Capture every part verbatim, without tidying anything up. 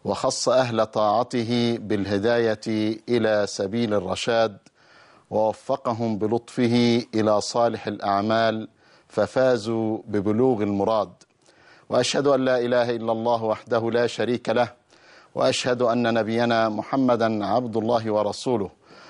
وخص أهل طاعته بالهداية إلى سبيل الرشاد، ووفقهم بلطفه إلى صالح الأعمال ففازوا ببلوغ المراد. وأشهد أن لا إله إلا الله وحده لا شريك له، وأشهد أن نبينا محمدا عبد الله ورسوله،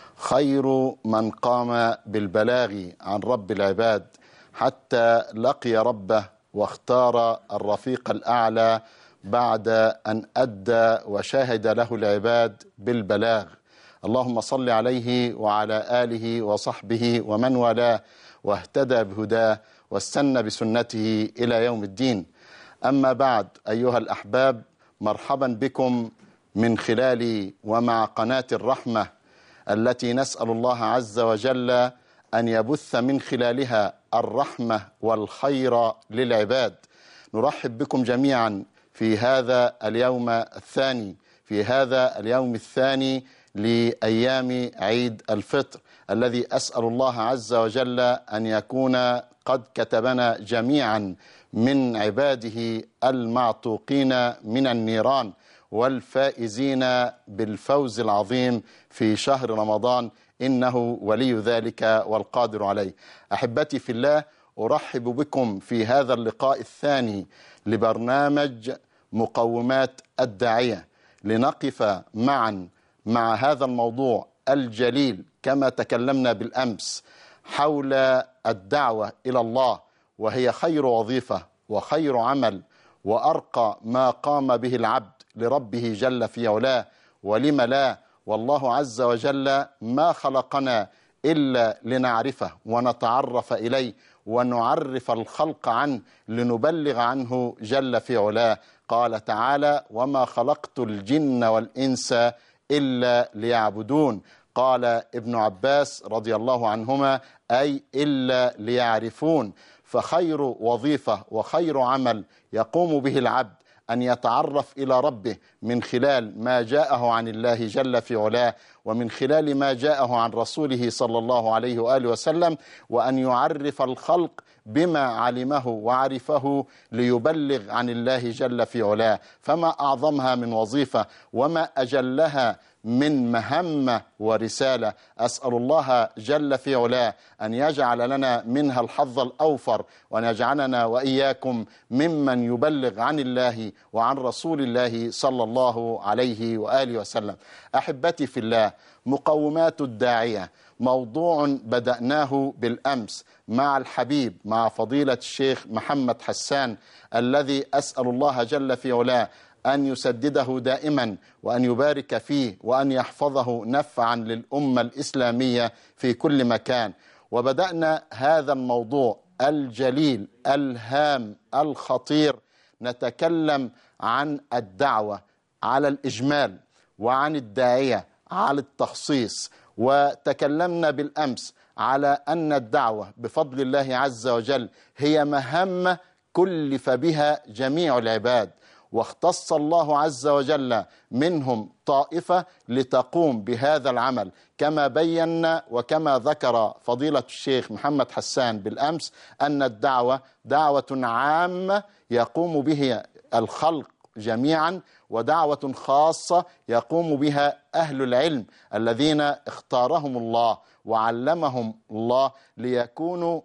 خير من قام بالبلاغ عن رب العباد حتى لقي ربه واختار الرفيق الأعلى بعد أن أدى وشاهد له العباد بالبلاغ. اللهم صل عليه وعلى آله وصحبه ومن والاه واهتدى بهداه واستنى بسنته إلى يوم الدين. أما بعد، أيها الأحباب، مرحبا بكم من خلال ومع قناة الرحمة التي نسأل الله عز وجل أن يبث من خلالها الرحمة والخير للعباد. نرحب بكم جميعا في هذا اليوم الثاني في هذا اليوم الثاني لأيام عيد الفطر، الذي أسأل الله عز وجل أن يكون قد كتبنا جميعا من عباده المعتوقين من النيران والفائزين بالفوز العظيم في شهر رمضان، إنه ولي ذلك والقادر عليه. أحبتي في الله، أرحب بكم في هذا اللقاء الثاني لبرنامج مقومات الداعية، لنقف معا مع هذا الموضوع الجليل كما تكلمنا بالأمس حول الدعوة إلى الله، وهي خير وظيفة وخير عمل وأرقى ما قام به العبد لربه جل في علاه. ولم لا؟ والله عز وجل ما خلقنا إلا لنعرفه ونتعرف إليه ونعرف الخلق عنه لنبلغ عنه جل في علاه. قال تعالى: وما خلقت الجن والإنس إلا ليعبدون. قال ابن عباس رضي الله عنهما: أي إلا ليعرفون. فخير وظيفة وخير عمل يقوم به العبد أن يتعرف إلى ربه من خلال ما جاءه عن الله جل في علاه، ومن خلال ما جاءه عن رسوله صلى الله عليه وآله وسلم، وأن يعرف الخلق بما علمه وعرفه ليبلغ عن الله جل في علاه. فما أعظمها من وظيفة وما أجلها من مهمة ورسالة. أسأل الله جل في علاه أن يجعل لنا منها الحظ الأوفر، وأن يجعلنا وإياكم ممن يبلغ عن الله وعن رسول الله صلى الله عليه وآله وسلم. أحبتي في الله، مقومات الداعية موضوع بدأناه بالأمس مع الحبيب، مع فضيلة الشيخ محمد حسان، الذي أسأل الله جل في علاه أن يسدده دائما وأن يبارك فيه وأن يحفظه نفعا للأمة الإسلامية في كل مكان. وبدأنا هذا الموضوع الجليل الهام الخطير نتكلم عن الدعوة على الإجمال وعن الداعية على التخصيص. وتكلمنا بالأمس على أن الدعوة بفضل الله عز وجل هي مهمة كلف بها جميع العباد، واختص الله عز وجل منهم طائفة لتقوم بهذا العمل، كما بينا وكما ذكر فضيلة الشيخ محمد حسان بالأمس أن الدعوة دعوة عامة يقوم بها الخلق جميعا، ودعوة خاصة يقوم بها أهل العلم الذين اختارهم الله وعلمهم الله ليكونوا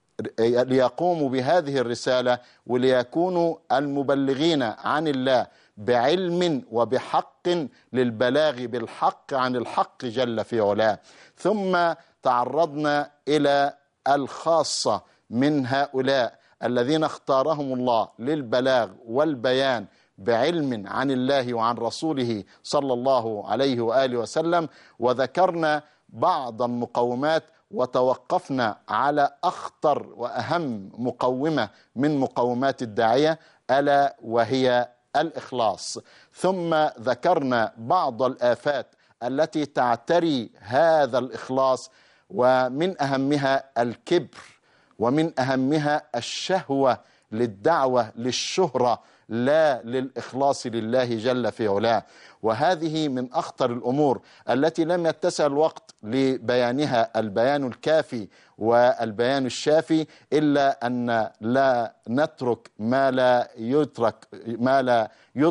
ليقوموا بهذه الرسالة، وليكونوا المبلغين عن الله بعلم وبحق للبلاغ بالحق عن الحق جل في علاه. ثم تعرضنا إلى الخاصة من هؤلاء الذين اختارهم الله للبلاغ والبيان بعلم عن الله وعن رسوله صلى الله عليه وآله وسلم، وذكرنا بعض المقومات وتوقفنا على أخطر وأهم مقومة من مقومات الداعية، ألا وهي الإخلاص. ثم ذكرنا بعض الآفات التي تعتري هذا الإخلاص، ومن أهمها الكبر، ومن أهمها الشهوة للدعوة للشهرة لا للإخلاص لله جل في علاه. وهذه من أخطر الأمور التي لم يتسع الوقت لبيانها البيان الكافي والبيان الشافي، إلا أن لا نترك ما لا يترك ما لا يدرك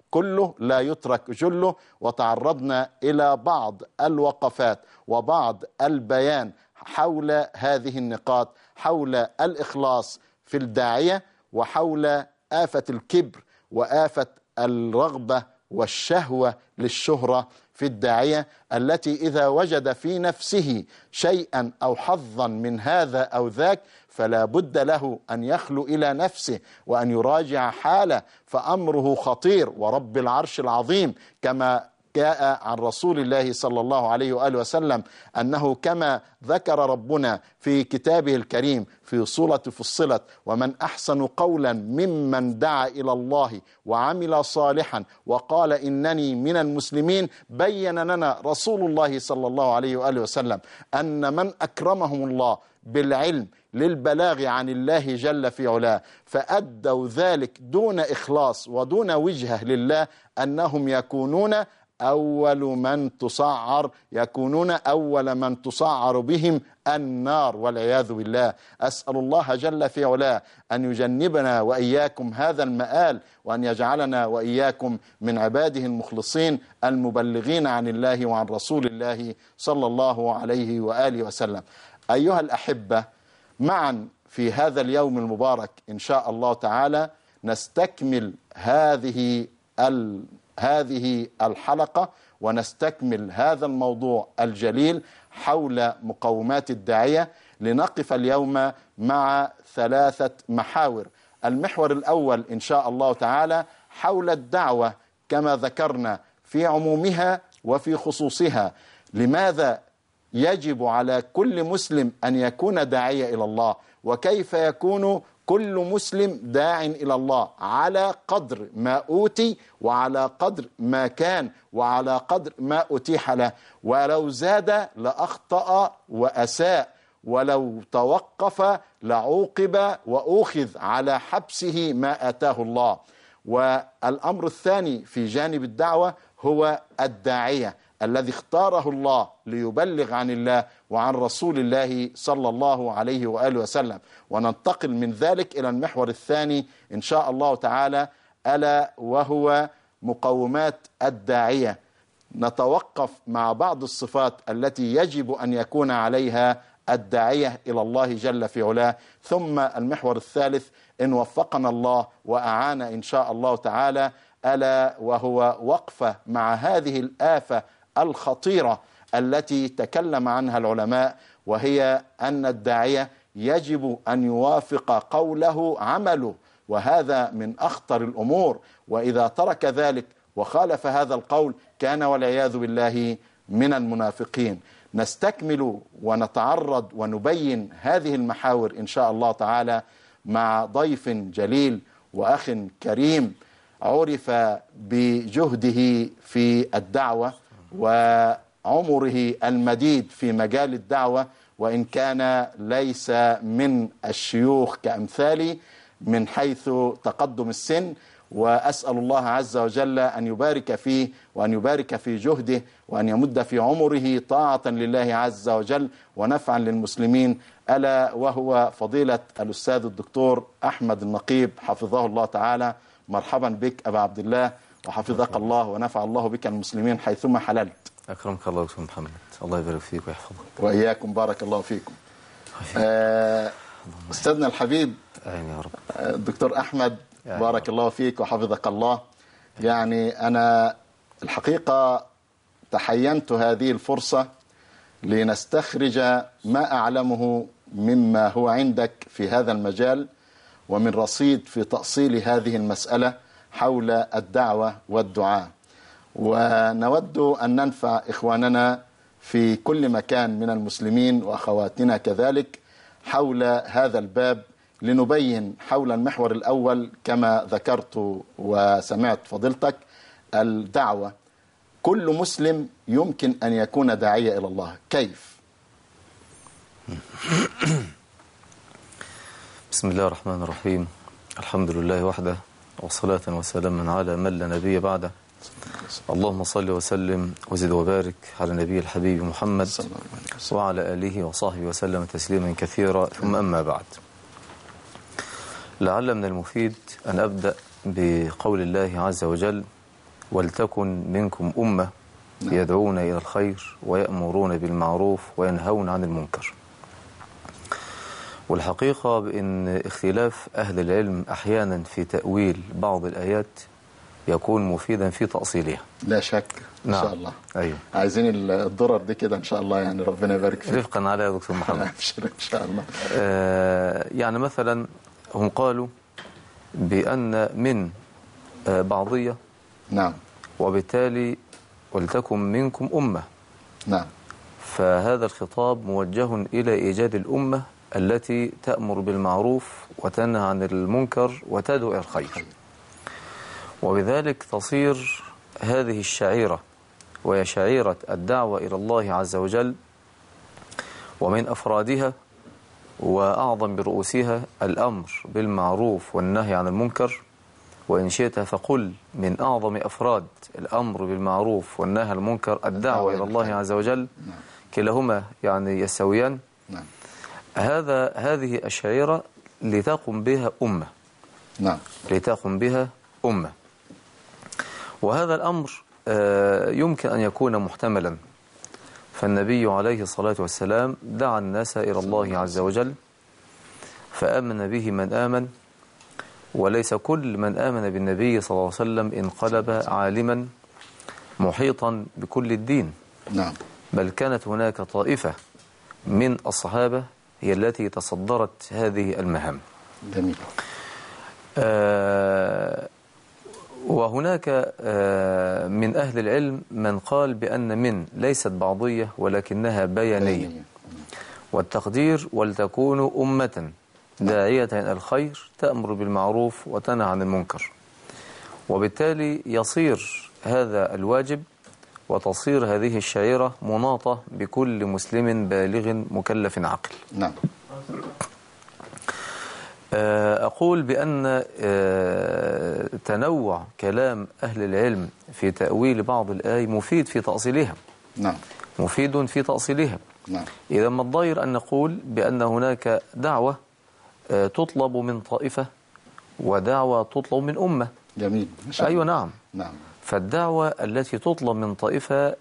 كله لا يترك جله، وتعرضنا إلى بعض الوقفات وبعض البيان حول هذه النقاط، حول الإخلاص في الداعية، وحول آفة الكبر وآفة الرغبة والشهوة للشهرة في الداعية، التي إذا وجد في نفسه شيئا أو حظا من هذا أو ذاك فلا بد له أن يخلو إلى نفسه وأن يراجع حاله، فأمره خطير. ورب العرش العظيم كما جاء عن رسول الله صلى الله عليه وآله وسلم أنه كما ذكر ربنا في كتابه الكريم في سورة فصلت: ومن أحسن قولا ممن دعا إلى الله وعمل صالحا وقال إنني من المسلمين. بين لنا رسول الله صلى الله عليه وآله وسلم أن من أكرمهم الله بالعلم للبلاغ عن الله جل في علاه فأدوا ذلك دون إخلاص ودون وجهة لله أنهم يكونون أول من تصعر يكونون أول من تصعر بهم النار والعياذ بالله. أسأل الله جل في علاه أن يجنبنا وإياكم هذا المآل، وأن يجعلنا وإياكم من عباده المخلصين المبلغين عن الله وعن رسول الله صلى الله عليه وآله وسلم. أيها الأحبة، معا في هذا اليوم المبارك إن شاء الله تعالى نستكمل هذه ال هذه الحلقة ونستكمل هذا الموضوع الجليل حول مقومات الداعية. لنقف اليوم مع ثلاثة محاور. المحور الأول إن شاء الله تعالى حول الدعوة كما ذكرنا في عمومها وفي خصوصها. لماذا يجب على كل مسلم أن يكون داعية إلى الله، وكيف يكون كل مسلم داع إلى الله على قدر ما أوتي وعلى قدر ما كان وعلى قدر ما أتيح له، ولو زاد لأخطأ وأساء، ولو توقف لعوقب وأخذ على حبسه ما آتاه الله. والأمر الثاني في جانب الدعوة هو الداعية الذي اختاره الله ليبلغ عن الله وعن رسول الله صلى الله عليه وآله وسلم. وننتقل من ذلك إلى المحور الثاني إن شاء الله تعالى، ألا وهو مقومات الداعية. نتوقف مع بعض الصفات التي يجب أن يكون عليها الداعية إلى الله جل في علاه. ثم المحور الثالث إن وفقنا الله وأعان إن شاء الله تعالى، ألا وهو وقفة مع هذه الآفة الخطيرة التي تكلم عنها العلماء، وهي أن الداعية يجب أن يوافق قوله عمله، وهذا من أخطر الأمور. وإذا ترك ذلك وخالف هذا القول كان والعياذ بالله من المنافقين. نستكمل ونتعرض ونبين هذه المحاور إن شاء الله تعالى مع ضيف جليل وأخ كريم عرف بجهده في الدعوة وعمره المديد في مجال الدعوة، وإن كان ليس من الشيوخ كأمثالي من حيث تقدم السن. وأسأل الله عز وجل أن يبارك فيه وأن يبارك في جهده وأن يمد في عمره طاعة لله عز وجل ونفعا للمسلمين، ألا وهو فضيلة الأستاذ الدكتور أحمد النقيب حفظه الله تعالى. مرحبا بك أبا عبد الله، وحفظك الله ونفع الله بك المسلمين حيثما حللت. أكرمك الله دكتور محمد، الله يبارك فيك ويحفظك. وإياكم بارك الله فيكم. آه أستاذنا الحبيب آمين يا رب. الدكتور أحمد بارك الله فيك وحفظك الله. يعني أنا الحقيقة تحينت هذه الفرصة لنستخرج ما أعلمه مما هو عندك في هذا المجال ومن رصيد في تأصيل هذه المسألة حول الدعوة والدعاء، ونود أن ننفع إخواننا في كل مكان من المسلمين وأخواتنا كذلك حول هذا الباب، لنبين حول المحور الأول كما ذكرت وسمعت فضيلتك الدعوة. كل مسلم يمكن أن يكون داعية إلى الله، كيف؟ بسم الله الرحمن الرحيم، الحمد لله وحده وصلاة وسلاما على من لا نبي بعده. اللهم صل وسلم وزد وبارك على نبي الحبيب محمد وعلى آله وصحبه وسلم تسليما كثيرا، ثم أما بعد. لعل من المفيد أن أبدأ بقول الله عز وجل: ولتكن منكم أمة يدعون إلى الخير ويأمرون بالمعروف وينهون عن المنكر. والحقيقة بأن اختلاف أهل العلم أحيانا في تأويل بعض الآيات يكون مفيدا في تأصيلها. لا شك. إن نعم. شاء الله. أيوه. عايزين الضرر دي كده إن شاء الله، يعني ربنا يبارك فيك. رفقا على يا دكتور محمد. إن شاء الله. آه يعني مثلا هم قالوا بأن من آه بعضية. نعم. وبالتالي ولتكن منكم أمة. نعم. فهذا الخطاب موجه إلى إيجاد الأمة التي تأمر بالمعروف وتنهى عن المنكر وتدعو إلى الخير، وبذلك تصير هذه الشعيرة وهي شعيرة الدعوة إلى الله عز وجل، ومن أفرادها وأعظم برؤوسها الأمر بالمعروف والنهي عن المنكر. وإن شئت فقل من أعظم أفراد الأمر بالمعروف والنهي عن المنكر الدعوة إلى الله عز وجل، كلاهما يعني يستويان. هذا هذه الشعيرة لتقم بها أمة. نعم. لتقم بها أمة. وهذا الأمر يمكن أن يكون محتملا، فالنبي عليه الصلاة والسلام دعا الناس إلى الله عز وجل فآمن به من آمن، وليس كل من آمن بالنبي صلى الله عليه وسلم انقلب عالما محيطا بكل الدين. نعم. بل كانت هناك طائفة من الصحابة هي التي تصدرت هذه المهام. جميل. آه وهناك آه من أهل العلم من قال بأن من ليست بعضية ولكنها بيانية، والتقدير ولتكونوا أمة داعية إلى الخير تأمر بالمعروف وتنهى عن المنكر. وبالتالي يصير هذا الواجب وتصير هذه الشعيرة مناطة بكل مسلم بالغ مكلف عاقل. نعم. أقول بأن تنوع كلام أهل العلم في تأويل بعض الآي مفيد في تأصيلها. نعم. مفيد في تأصيلها. نعم. إذا ما الضير أن نقول بأن هناك دعوة تطلب من طائفة ودعوة تطلب من أمة. جميل. أيوة. نعم. نعم. فالدعوة التي تطلب من طائفة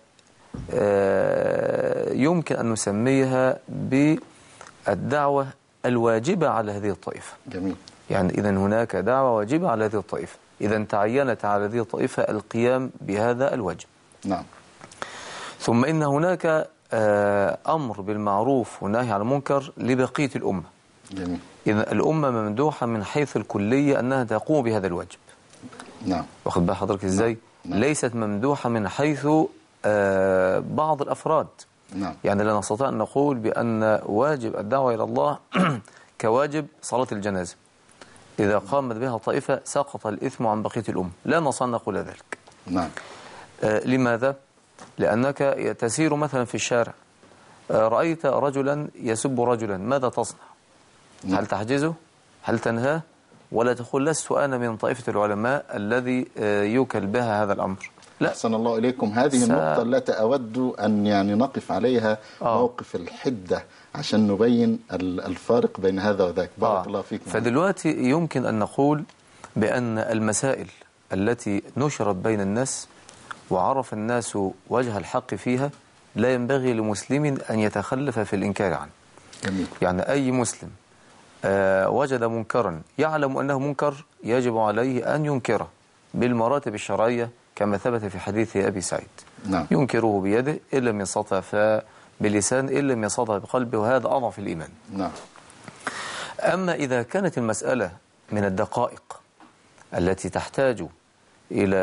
يمكن أن نسميها بالدعوة الواجبة على هذه الطائفة. جميل. يعني إذا هناك دعوة واجبة على هذه الطائفة، إذا تعينت على هذه الطائفة القيام بهذا الواجب. نعم. ثم إن هناك أمر بالمعروف والنهي عن المنكر لبقية الأمة. جميل. إذا الأمة ممدوحة من حيث الكلية أنها تقوم بهذا الواجب. نعم. واخد بقى حضرتك إزاي؟ نعم. ليست ممدوحة من حيث بعض الأفراد. نعم. يعني لا نستطيع أن نقول بأن واجب الدعوة إلى الله كواجب صلاة الجنازة، إذا قامت بها طائفة سقط الإثم عن بقية الأمة. لا نستطيع أن نقول ذلك. نعم. آه لماذا؟ لأنك تسير مثلا في الشارع، آه رأيت رجلا يسب رجلا، ماذا تصنع؟ نعم. هل تحجزه؟ هل تنهاه؟ ولا تقول لست أنا من طائفة العلماء الذي آه يوكل بها هذا الأمر؟ لا. أحسن الله إليكم. هذه س... النقطة التي أود أن يعني نقف عليها آه. موقف الحدة عشان نبين الفارق بين هذا وذاك. بارك آه. الله فيكم. فدلوقتي يمكن أن نقول بأن المسائل التي نشرت بين الناس وعرف الناس وجه الحق فيها لا ينبغي لمسلم أن يتخلف في الإنكار عنه. جميل. يعني أي مسلم آه وجد منكرا يعلم أنه منكر يجب عليه أن ينكره بالمراتب الشرعية كما ثبت في حديث أبي سعيد. نعم. ينكره بيده إن لم يستطع فبلسان إن لم يستطع بقلبه، وهذا أضعف الإيمان. نعم. أما إذا كانت المسألة من الدقائق التي تحتاج إلى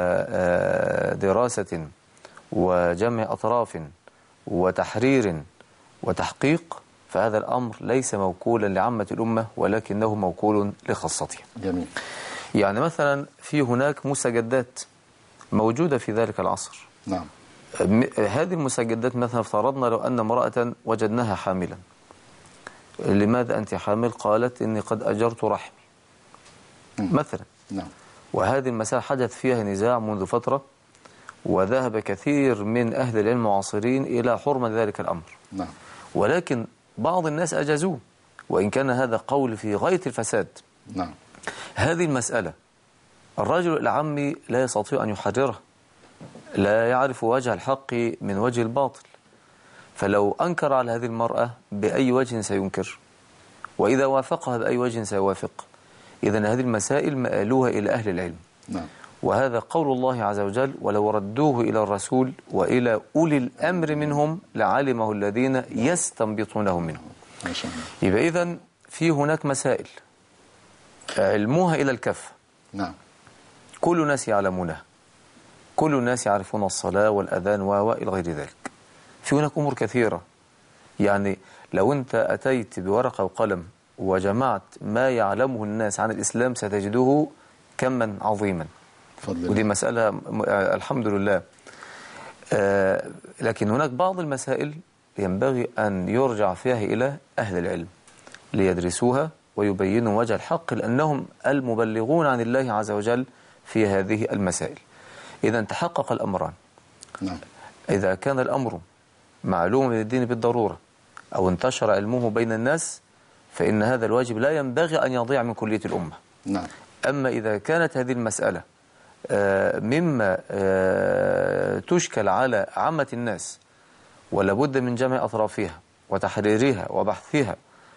دراسة وجمع أطراف وتحرير وتحقيق، فهذا الأمر ليس موكولا لعامة الأمة ولكنه موكول لخاصتها. جميل. يعني مثلا في هناك مستجدات موجودة في ذلك العصر. نعم. هذه المستجدات مثلا افترضنا لو أن امرأة وجدناها حاملا، لماذا أنت حامل؟ قالت إني قد أجرت رحمي مثلا. نعم. وهذه المسألة حدث فيها نزاع منذ فترة، وذهب كثير من أهل العلم المعاصرين إلى حرمة ذلك الأمر. نعم. ولكن بعض الناس أجازوه، وإن كان هذا قول في غاية الفساد. نعم. هذه المسألة الرجل العامي لا يستطيع أن يحرره، لا يعرف وجه الحق من وجه الباطل، فلو أنكر على هذه المرأة بأي وجه سينكر، وإذا وافقها بأي وجه سيوافق. إذن هذه المسائل مآلوها إلى أهل العلم. نعم. وهذا قول الله عز وجل: ولو ردوه إلى الرسول وإلى أولي الأمر منهم لعلمه الذين يستنبطونه منهم. ما شاء الله. يبقى إذن في هناك مسائل علموها إلى الكف. نعم. كل الناس يعلمونها، كل الناس يعرفون الصلاة والأذان وإلى غير ذلك. في هناك أمور كثيرة، يعني لو أنت أتيت بورقة وقلم وجمعت ما يعلمه الناس عن الإسلام ستجده كما عظيما. فضل ودي الله. مسألة الحمد لله. آه لكن هناك بعض المسائل ينبغي أن يرجع فيها إلى أهل العلم ليدرسوها ويبينوا وجه الحق، لأنهم المبلغون عن الله عز وجل في هذه المسائل. إذا تحقق الأمران. نعم. إذا كان الأمر معلوم من الدين بالضرورة أو انتشر علمه بين الناس فإن هذا الواجب لا ينبغي أن يضيع من كلية الأمة. نعم. أما إذا كانت هذه المسألة مما تشكل على عامة الناس ولا بد من جمع أطرافها وتحريرها وبحثها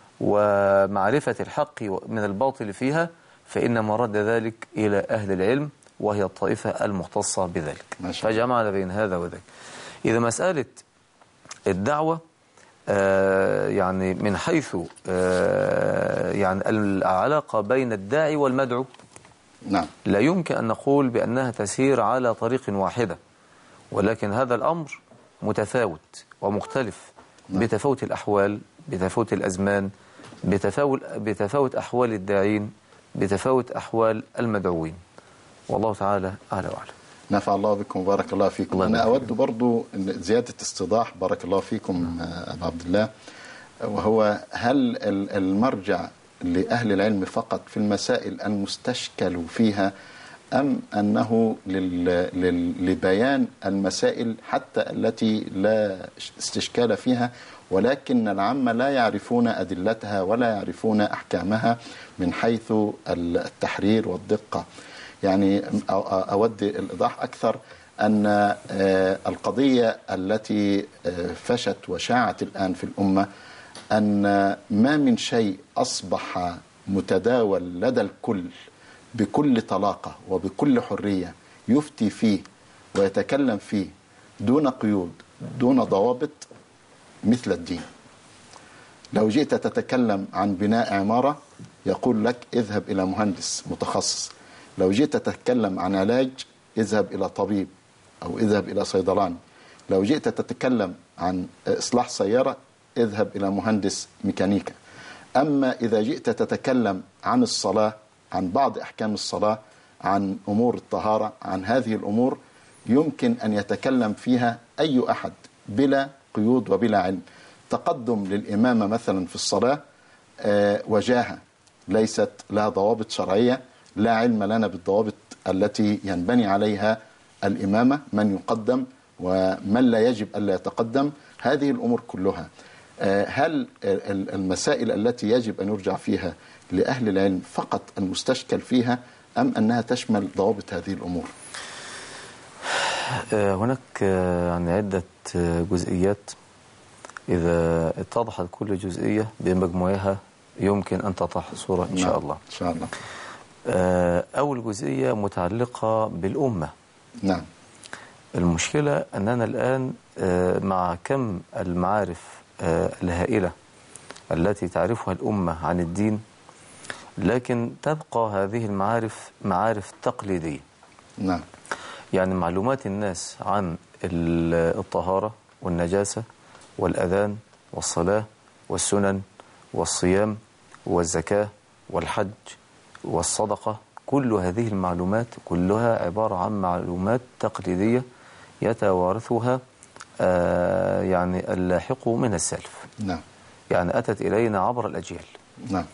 ومعرفة الحق من الباطل فيها، فإن مرد ذلك إلى أهل العلم وهي الطائفة المختصة بذلك. فجمعنا بين هذا وذاك. إذا مسألة الدعوة آه يعني من حيث آه يعني العلاقة بين الداعي والمدعو، نعم. لا يمكن أن نقول بأنها تسير على طريق واحدة، ولكن هذا الأمر متفاوت ومختلف. نعم. بتفاوت الأحوال، بتفاوت الأزمان، بتفاوت, بتفاوت أحوال الداعين، بتفاوت أحوال المدعوين. والله تعالى أعلى وأعلم. نفع الله بكم وبارك الله فيكم. الله أنا أود برضو زيادة استيضاح بارك الله فيكم أبا عبد الله، وهو هل المرجع لأهل العلم فقط في المسائل المستشكل فيها، أم أنه لبيان المسائل حتى التي لا استشكال فيها ولكن العامة لا يعرفون أدلتها ولا يعرفون أحكامها من حيث التحرير والدقة؟ يعني أود الإيضاح أكثر أن القضية التي فشت وشاعت الآن في الأمة أن ما من شيء أصبح متداول لدى الكل بكل طلاقة وبكل حرية يفتي فيه ويتكلم فيه دون قيود دون ضوابط مثل الدين. لو جئت تتكلم عن بناء عمارة يقول لك اذهب إلى مهندس متخصص، لو جئت تتكلم عن علاج اذهب إلى طبيب أو اذهب إلى صيدلاني، لو جئت تتكلم عن إصلاح سيارة اذهب إلى مهندس ميكانيكا. أما إذا جئت تتكلم عن الصلاة، عن بعض أحكام الصلاة، عن أمور الطهارة، عن هذه الأمور يمكن أن يتكلم فيها أي أحد بلا قيود وبلا علم. تقدم للإمامة مثلا في الصلاة وجاهة ليست لها ضوابط شرعية، لا علم لنا بالضوابط التي ينبني عليها الإمامة، من يقدم ومن لا يجب ألا يتقدم، هذه الأمور كلها. هل المسائل التي يجب أن يرجع فيها لأهل العلم فقط المستشكل فيها، أم أنها تشمل ضوابط هذه الأمور؟ هناك يعني عدة جزئيات، إذا اتضحت كل جزئية بمجموعها يمكن أن تتضح صورة إن شاء الله. إن شاء الله. أول جزئية متعلقة بالأمة. نعم. المشكلة أننا الآن مع كم المعارف الهائلة التي تعرفها الأمة عن الدين، لكن تبقى هذه المعارف معارف تقليدية. نعم. يعني معلومات الناس عن الطهارة والنجاسة والأذان والصلاة والسنن والصيام والزكاة والحج والصدقة، كل هذه المعلومات كلها عبارة عن معلومات تقليدية يتوارثها آه يعني اللاحق من السلف. نعم. يعني أتت إلينا عبر الأجيال. نعم.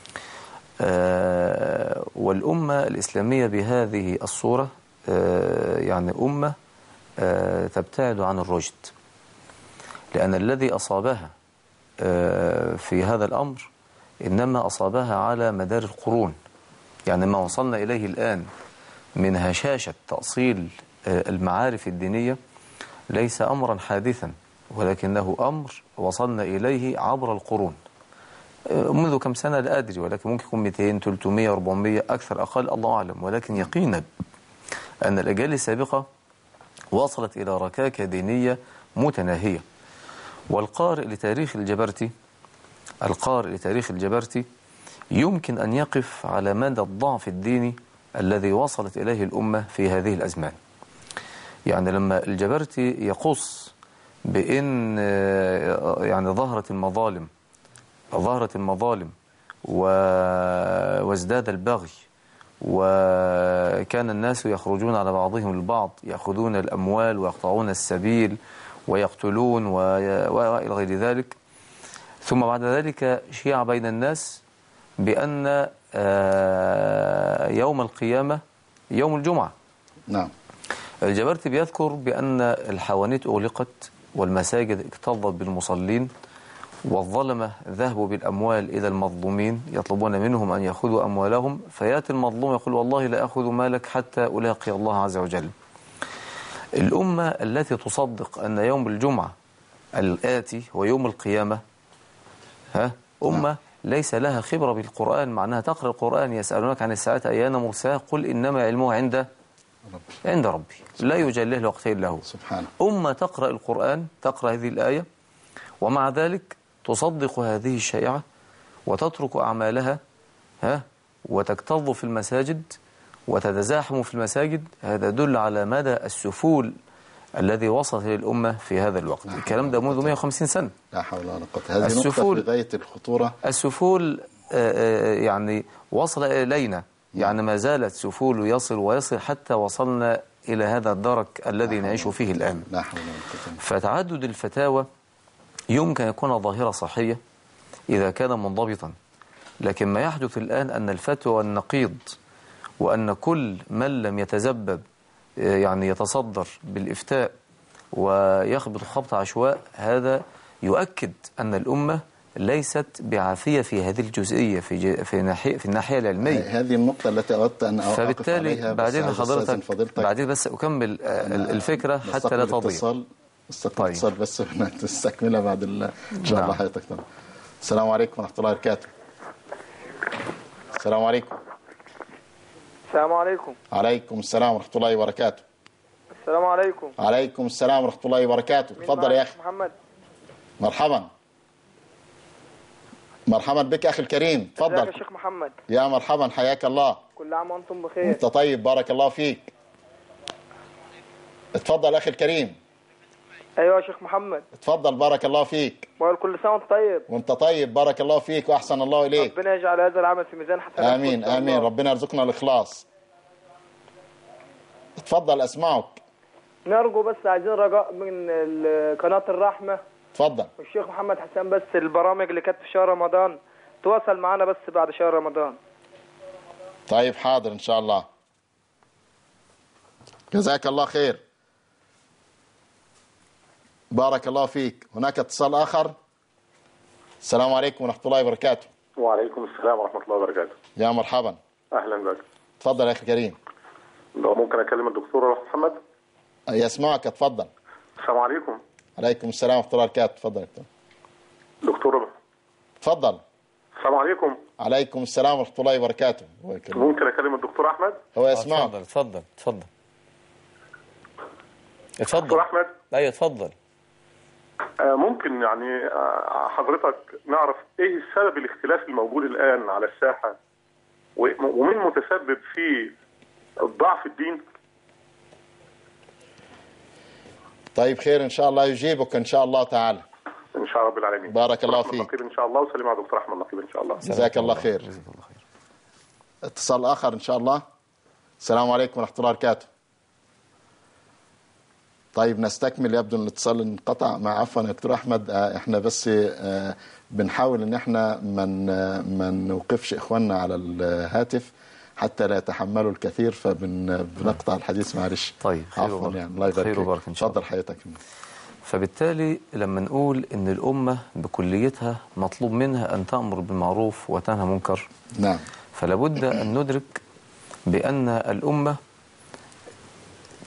آه والأمة الإسلامية بهذه الصورة آه يعني أمة آه تبتعد عن الرشد، لأن الذي أصابها آه في هذا الأمر إنما أصابها على مدار القرون. يعني ما وصلنا إليه الآن من هشاشة تأصيل المعارف الدينية ليس أمرا حادثا، ولكنه أمر وصلنا إليه عبر القرون منذ كم سنة لا أدري، ولكن ممكن يكون مئتين ثلاثمئة أربعمئة أكثر أقل الله أعلم، ولكن يقينا أن الأجيال السابقة وصلت إلى ركاكة دينية متناهية. والقارئ لتاريخ الجبرتي القارئ لتاريخ الجبرتي يمكن أن يقف على مدى الضعف الديني الذي وصلت إليه الأمة في هذه الأزمان. يعني لما الجبرتي يقص بأن يعني ظهرت المظالم ظهرت المظالم وازداد البغي، وكان الناس يخرجون على بعضهم البعض، يأخذون الأموال ويقطعون السبيل ويقتلون وإلى غير ذلك، ثم بعد ذلك شيع بين الناس بأن يوم القيامة يوم الجمعة. نعم. الجبرتي بيذكر بأن الحوانيت أغلقت والمساجد اكتظت بالمصلين، والظلمة ذهبوا بالأموال إلى المظلومين يطلبون منهم أن يأخذوا أموالهم، فيأتي المظلوم يقول والله لا أخذ مالك حتى ألاقي الله عز وجل. الأمة التي تصدق أن يوم الجمعة الآتي هو يوم القيامة ها أمة ليس لها خبرة بالقرآن، معناها تقرأ القرآن يسألونك عن الساعة أيان مرساها قل إنما علمه عند ربي عند ربي لا يجليه لوقته إلا هو سبحانه. أمة تقرأ القرآن، تقرأ هذه الآية، ومع ذلك تصدق هذه الشائعة وتترك أعمالها ها وتكتظ في المساجد وتتزاحم في المساجد. هذا يدل على مدى السفول الذي وصلت للأمة في هذا الوقت. الكلام ده منذ مئة وخمسين سنة. لا حول ولا قوة. هذه السفول نقطة في غاية الخطورة. السفول يعني وصل إلينا، يعني ما زالت سفول يصل ويصل حتى وصلنا إلى هذا الدرك الذي نعيش فيه الآن. لا حول ولا قوة. فتعدد الفتاوى يمكن يكون ظاهرة صحية إذا كان منضبطا، لكن ما يحدث الآن أن الفتوى والنقيض، وأن كل من لم يتزبب يعني يتصدر بالإفتاء ويخبط خبط عشواء، هذا يؤكد أن الأمة ليست بعافية في هذه الجزئية في في ناحية في الناحية العلمية. هذه النقطة التي أردت أن أقف عليها. فبالتالي بعدين حضرتك بعدين بس أكمل الفكرة حتى لا تضيع. طيب. اتصال بس نستكملها بعد ان شاء الله حضرتك. السلام عليكم ورحمة الله وبركاته. السلام عليكم. السلام عليكم. عليكم السلام ورحمة الله وبركاته. السلام عليكم. عليكم السلام ورحمة الله وبركاته. تفضل يا أخي محمد. مرحبا مرحبا بك أخي الكريم. تفضل يا شيخ محمد. يا مرحبا، حياك الله. كل عام وأنتم بخير. أنت طيب بارك الله فيك. اتفضل أخي الكريم. أيوة يا شيخ محمد. اتفضل بارك الله فيك. بقول كل سنة وأنت طيب. وأنت طيب بارك الله فيك وأحسن الله إليك. ربنا يجعل هذا العمل في ميزان حسنات. آمين آمين. ربنا يرزقنا الإخلاص. اتفضل أسمعك. نرجو بس عايزين رجاء من قناة الرحمة. اتفضل. والشيخ محمد حسان بس البرامج اللي كانت في شهر رمضان تواصل معنا بس بعد شهر رمضان. طيب حاضر إن شاء الله. جزاك الله خير. بارك الله فيك. هناك اتصال آخر. السلام عليكم ورحمة الله وبركاته. وعليكم السلام ورحمة الله وبركاته. يا مرحبا. أهلا بك. تفضل يا أخي الكريم. لو ممكن أكلم الدكتور محمد. يسمعك اتفضل. السلام عليكم. عليكم السلام ورحمة الله وبركاته. تفضل دكتور. تفضل. السلام عليكم. عليكم السلام ورحمة الله وبركاته. ممكن أكلم الدكتور أحمد؟ هو يسمعك. اتفضل اتفضل اتفضل اتفضل. دكتور أحمد. أيوة اتفضل. ممكن يعني حضرتك نعرف ايه السبب الاختلاف الموجود الآن على الساحة ومن متسبب في الضعف الدين؟ طيب خير ان شاء الله يجيبك ان شاء الله تعالى. ان شاء رب العالمين. بارك الله فيك. ان شاء الله وسلم على دكتور احمد نقيب ان شاء الله. جزاك الله خير. اتصال اخر ان شاء الله. السلام عليكم ورحمة الله وبركاته. طيب نستكمل. يبدو ان الاتصال انقطع. مع عفوا يا دكتور احمد، احنا بس بنحاول ان احنا من ما نوقفش اخواننا على الهاتف حتى لا يتحملوا الكثير، فبنقطع الحديث معلش. طيب عفوا يعني الله يبارك خير وبركه ان شاء الله. اتفضل حياتك. فبالتالي لما نقول ان الامه بكليتها مطلوب منها ان تأمر بالمعروف وتنهى منكر، نعم، فلا بد ان ندرك بان الامه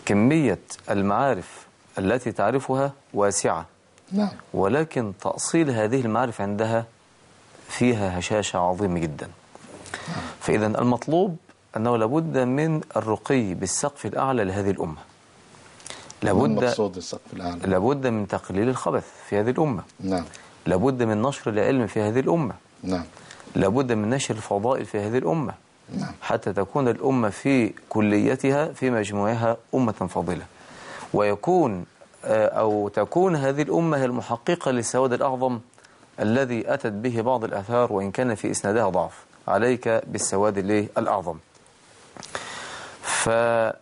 كمية المعارف التي تعرفها واسعة، نعم. ولكن تأصيل هذه المعارف عندها فيها هشاشة عظيمة جدا. فإذا المطلوب أنه لابد من الرقي بالسقف الأعلى لهذه الأمة. لابد السقف الأعلى. لابد من تقليل الخبث في هذه الأمة. نعم. لابد من نشر العلم في هذه الأمة. نعم. لابد من نشر الفضائل في هذه الأمة. نعم. حتى تكون الأمة في كليتها في مجموعها أمة فاضلة، ويكون أو تكون هذه الأمة هي المحققة للسواد الأعظم الذي أتت به بعض الآثار وإن كان في إسنادها ضعف. عليك بالسواد الأعظم. فهذه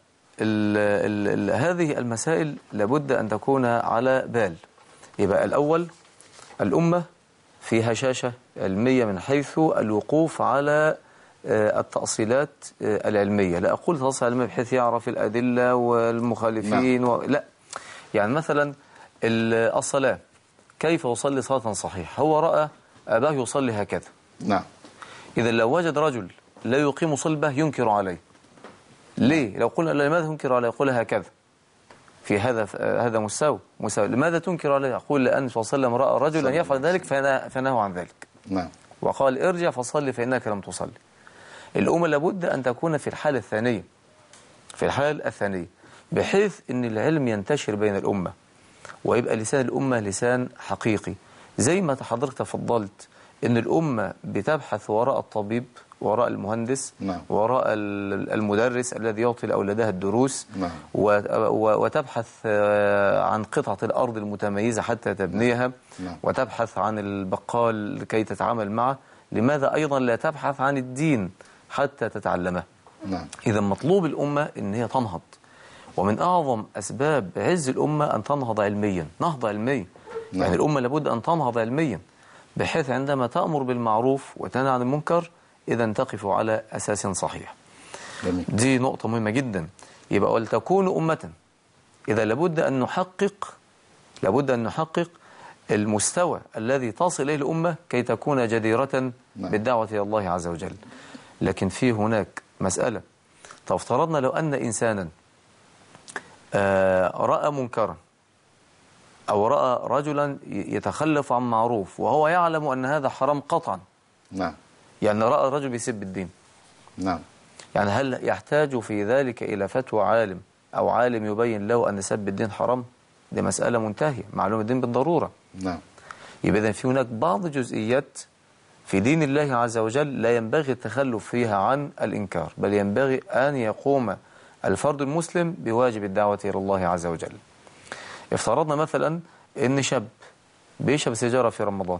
المسائل لابد أن تكون على بال. يبقى الأول الأمة في هشاشة علمية من حيث الوقوف على التأصيلات العلمية. لا أقول تأصيل علمية بحيث يعرف الأدلة والمخالفين و... لا، يعني مثلا الصلاة، كيف يصلي صلاة صحيحة؟ هو رأى أباه يصلي هكذا. نعم. إذا لو وجد رجل لا يقيم صلبه ينكر عليه. ليه؟ لو قلنا لماذا تنكر عليه؟ يقول هكذا. في هذا هذا مساوي مساوي. لماذا تنكر عليه؟ يقول لأن صلى الله عليه وسلم رأى رجلا يفعل ذلك فنهى عن ذلك. نعم. وقال ارجع فصلي فإنك لم تصلي. الأمة لابد أن تكون في الحالة الثانية، في الحالة الثانية بحيث أن العلم ينتشر بين الأمة ويبقى لسان الأمة لسان حقيقي. زي ما حضرتك تفضلت أن الأمة بتبحث وراء الطبيب، وراء المهندس، نعم. وراء المدرس الذي يعطي لأولادها الدروس، نعم. وتبحث عن قطعة الأرض المتميزة حتى تبنيها، نعم. وتبحث عن البقال لكي تتعامل معه. لماذا أيضا لا تبحث عن الدين حتى تتعلمه؟ نعم. إذا مطلوب الأمة أن هي تنهض، ومن أعظم أسباب عز الأمة أن تنهض علميا. نهضة علمية. نعم. يعني الأمة لابد أن تنهض علميا بحيث عندما تأمر بالمعروف وتنهى عن المنكر إذا تقف على أساس صحيح. جميل. دي نقطة مهمة جدا. يبقى ولتكون أمة، إذا لابد أن نحقق لابد أن نحقق المستوى الذي تصل إليه الأمة كي تكون جديرة نعم. بالدعوة إلى الله عز وجل. لكن في هناك مسألة. طب افترضنا لو أن إنسانا آه رأى منكرا أو رأى رجلا يتخلف عن معروف وهو يعلم أن هذا حرام قطعا. نعم. يعني رأى الرجل بيسب الدين. نعم. يعني هل يحتاج في ذلك إلى فتوى عالم أو عالم يبين له أن سب الدين حرام؟ دي مسألة منتهية، معلومة الدين بالضرورة. نعم. يبقى إذن في هناك بعض جزئيات في دين الله عز وجل لا ينبغي التخلف فيها عن الإنكار، بل ينبغي أن يقوم الفرد المسلم بواجب الدعوة إلى الله عز وجل. افترضنا مثلا إن شاب بيشرب سيجارة في رمضان،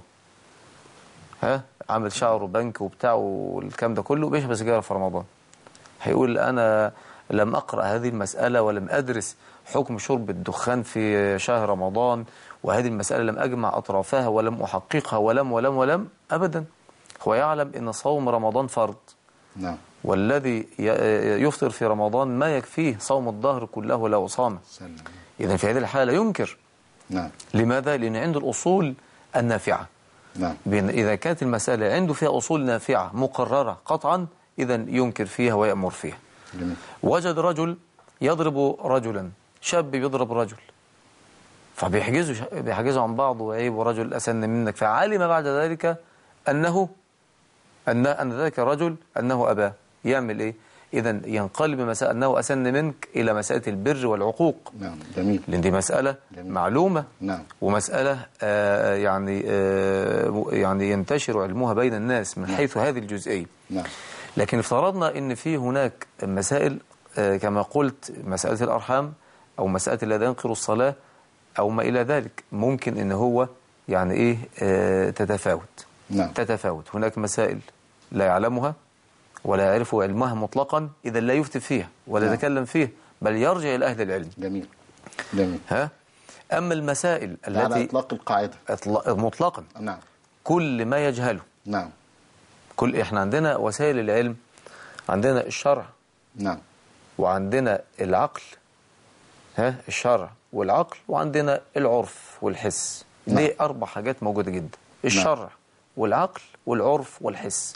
ها عامل شعره بنك وبتاع والكلام ده كله، بيشرب سيجارة في رمضان. هيقول أنا لم أقرأ هذه المسألة ولم أدرس حكم شرب الدخان في شهر رمضان، وهذه المسألة لم أجمع أطرافها ولم أحققها ولم ولم ولم أبدا. هو يعلم أن صوم رمضان فرض. نعم. والذي يفطر في رمضان ما يكفيه صوم الظهر كله لو صام. إذن في هذه الحالة ينكر. نعم. لماذا؟ لأن عنده الأصول النافعة. نعم. إذا كانت المسألة عنده فيها أصول نافعة مقررة قطعا إذن ينكر فيها ويأمر فيها. جميل. وجد رجل يضرب رجلا، شاب بيضرب رجل، فبيحجزوا بيحجزوا عن بعض وعيب ورجل أسن منك، فعلم بعد ذلك أنه أن أن ذلك الرجل أنه أباه. يعمل إيه؟ إذن ينقلب مسألة أنه أسن منك إلى مسألة البر والعقوق. نعم. جميل. لأن دي مسألة جميل. معلومة. نعم. ومسألة آه يعني آه يعني ينتشر علمها بين الناس من نعم. حيث هذه الجزئية. نعم. لكن افترضنا إن في هناك مسائل آه كما قلت مسألة الأرحام أو مسألة الذي ينقر الصلاة أو ما إلى ذلك، ممكن إن هو يعني إيه آه تتفاوت. نعم. تتفاوت. هناك مسائل لا يعلمها ولا يعرف علمها مطلقا، إذا لا يفتي فيها ولا نعم. يتكلم فيها، بل يرجع إلى أهل العلم. جميل. جميل. ها؟ أما المسائل التي على إطلاق القاعدة إطلاق مطلقا. نعم. كل ما يجهله. نعم. كل إحنا عندنا وسائل العلم، عندنا الشرع. نعم. وعندنا العقل. ها الشرع والعقل، وعندنا العرف والحس. نعم. دي أربع حاجات موجودة جدا، الشرع نعم. والعقل والعرف والحس.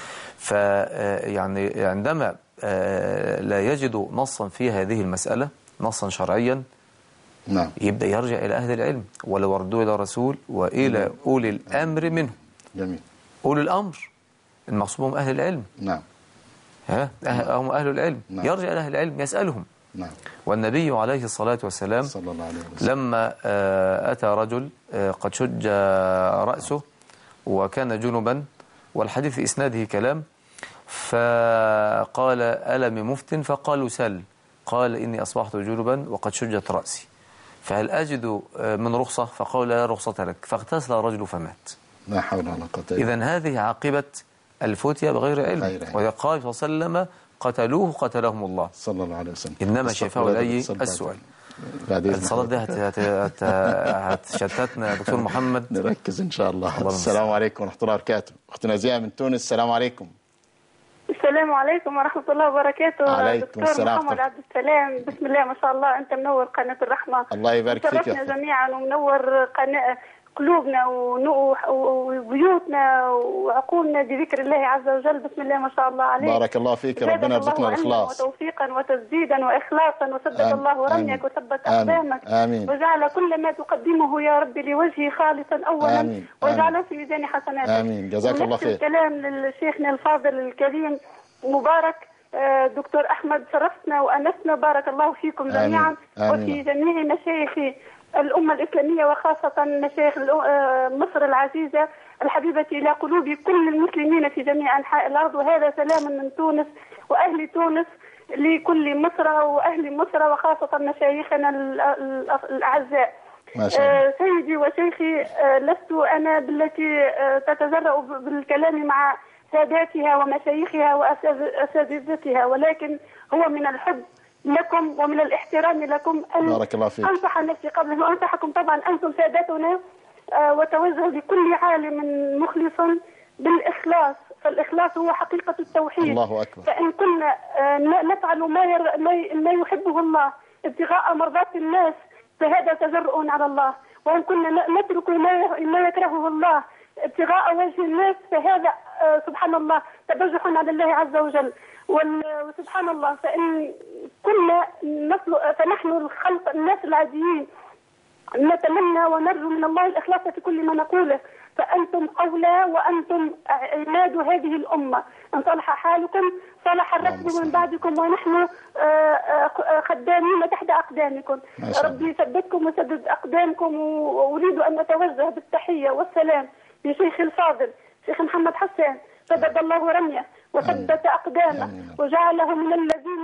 فيعني عندما لا يجد نصا في هذه المسألة نصا شرعيا نعم. يبدأ يرجع إلى أهل العلم، ولو ردوا إلى رسول وإلى أولي الأمر منه. جميل. أولي الأمر المقصود بهم أهل العلم. نعم. ها هم أهل العلم. نعم. يرجع إلى أهل العلم يسألهم. نعم. والنبي عليه الصلاة والسلام صلى الله عليه وسلم لما أتى رجل قد شج رأسه وكان جنبا، والحديث في إسناده كلام، فقال ألم مفتن؟ فقالوا سل. قال إني أصبحت جنبا وقد شجت رأسي، فهل أجد من رخصة؟ فقال لا رخصة لك، فاغتسل الرجل فمات. لا حول ولا قوة إلا بالله. إذن هذه عاقبة الفتية بغير علم. ويقال صلى الله عليه وسلم قتلوه قتلهم الله صلى الله عليه وسلم. إنما شفاه لأي السؤال. الصلاة دي هتشتتنا يا دكتور محمد. نركز إن شاء الله. الله السلام عليكم ورحمة الله وبركاته. أختنا زيها من تونس. السلام عليكم. السلام عليكم ورحمة الله وبركاته. عليكم دكتور السلام. محمد عبد السلام، بسم الله ما شاء الله، أنت منور قناة الرحمة. الله يبارك فيك يا أخي. جميعا ومنور قناة قلوبنا وبيوتنا وعقولنا بذكر الله عز وجل. بسم الله ما شاء الله عليك. بارك الله فيك. ربنا يرزقنا الإخلاص وتوفيقا وتسديدا وإخلاصا، وسدد الله رميك وثبت أقدامك، وجعل كل ما تقدمه يا رب لوجهه خالصا أولا، وجعله في ميزان حسناتك. آمين. جزاك الله خير. الكلام للشيخنا الفاضل الكريم مبارك دكتور أحمد، شرفتنا وأنسنا، بارك الله فيكم جميعا. آمين. وفي جميع مشايخ الأمة الإسلامية، وخاصة مشايخ مصر العزيزة الحبيبة إلى قلوب كل المسلمين في جميع أنحاء الأرض. وهذا سلام من تونس وأهل تونس لكل مصر وأهل مصر، وخاصة مشايخنا الأعزاء. ما شاء الله. سيدي وشيخي، لست أنا بالتي تتجرأ بالكلام مع ساداتها ومشايخها وأساتذتها، ولكن هو من الحب لكم ومن الاحترام لكم أن بارك الله فيك. أنصح نفسي قبل ما أنصحكم طبعا أنتم سادتنا، وتوجه لكل عالم مخلص بالإخلاص، فالإخلاص هو حقيقة التوحيد. الله أكبر. فإن كنا نفعل ما ما يحبه الله ابتغاء مرضات الناس فهذا تجرؤ على الله، وإن كنا نترك ما يكرهه الله ابتغاء وجه الناس فهذا سبحان الله تبجح على الله عز وجل. وسبحان الله، فإن كنا نطلق فنحن الخلق الناس العاديين نتمنى ونرجو من الله الإخلاص في كل ما نقوله، فأنتم أولى وأنتم عماد هذه الأمة. إن صلح حالكم صلح الركب من بعدكم، ونحن خدامين تحت أقدامكم. ربي يثبتكم ويسدد أقدامكم. وأريد أن أتوجه بالتحية والسلام لشيخ الفاضل شيخ محمد حسان، سدد الله رميه وثبت أقدامه وجعله من الذين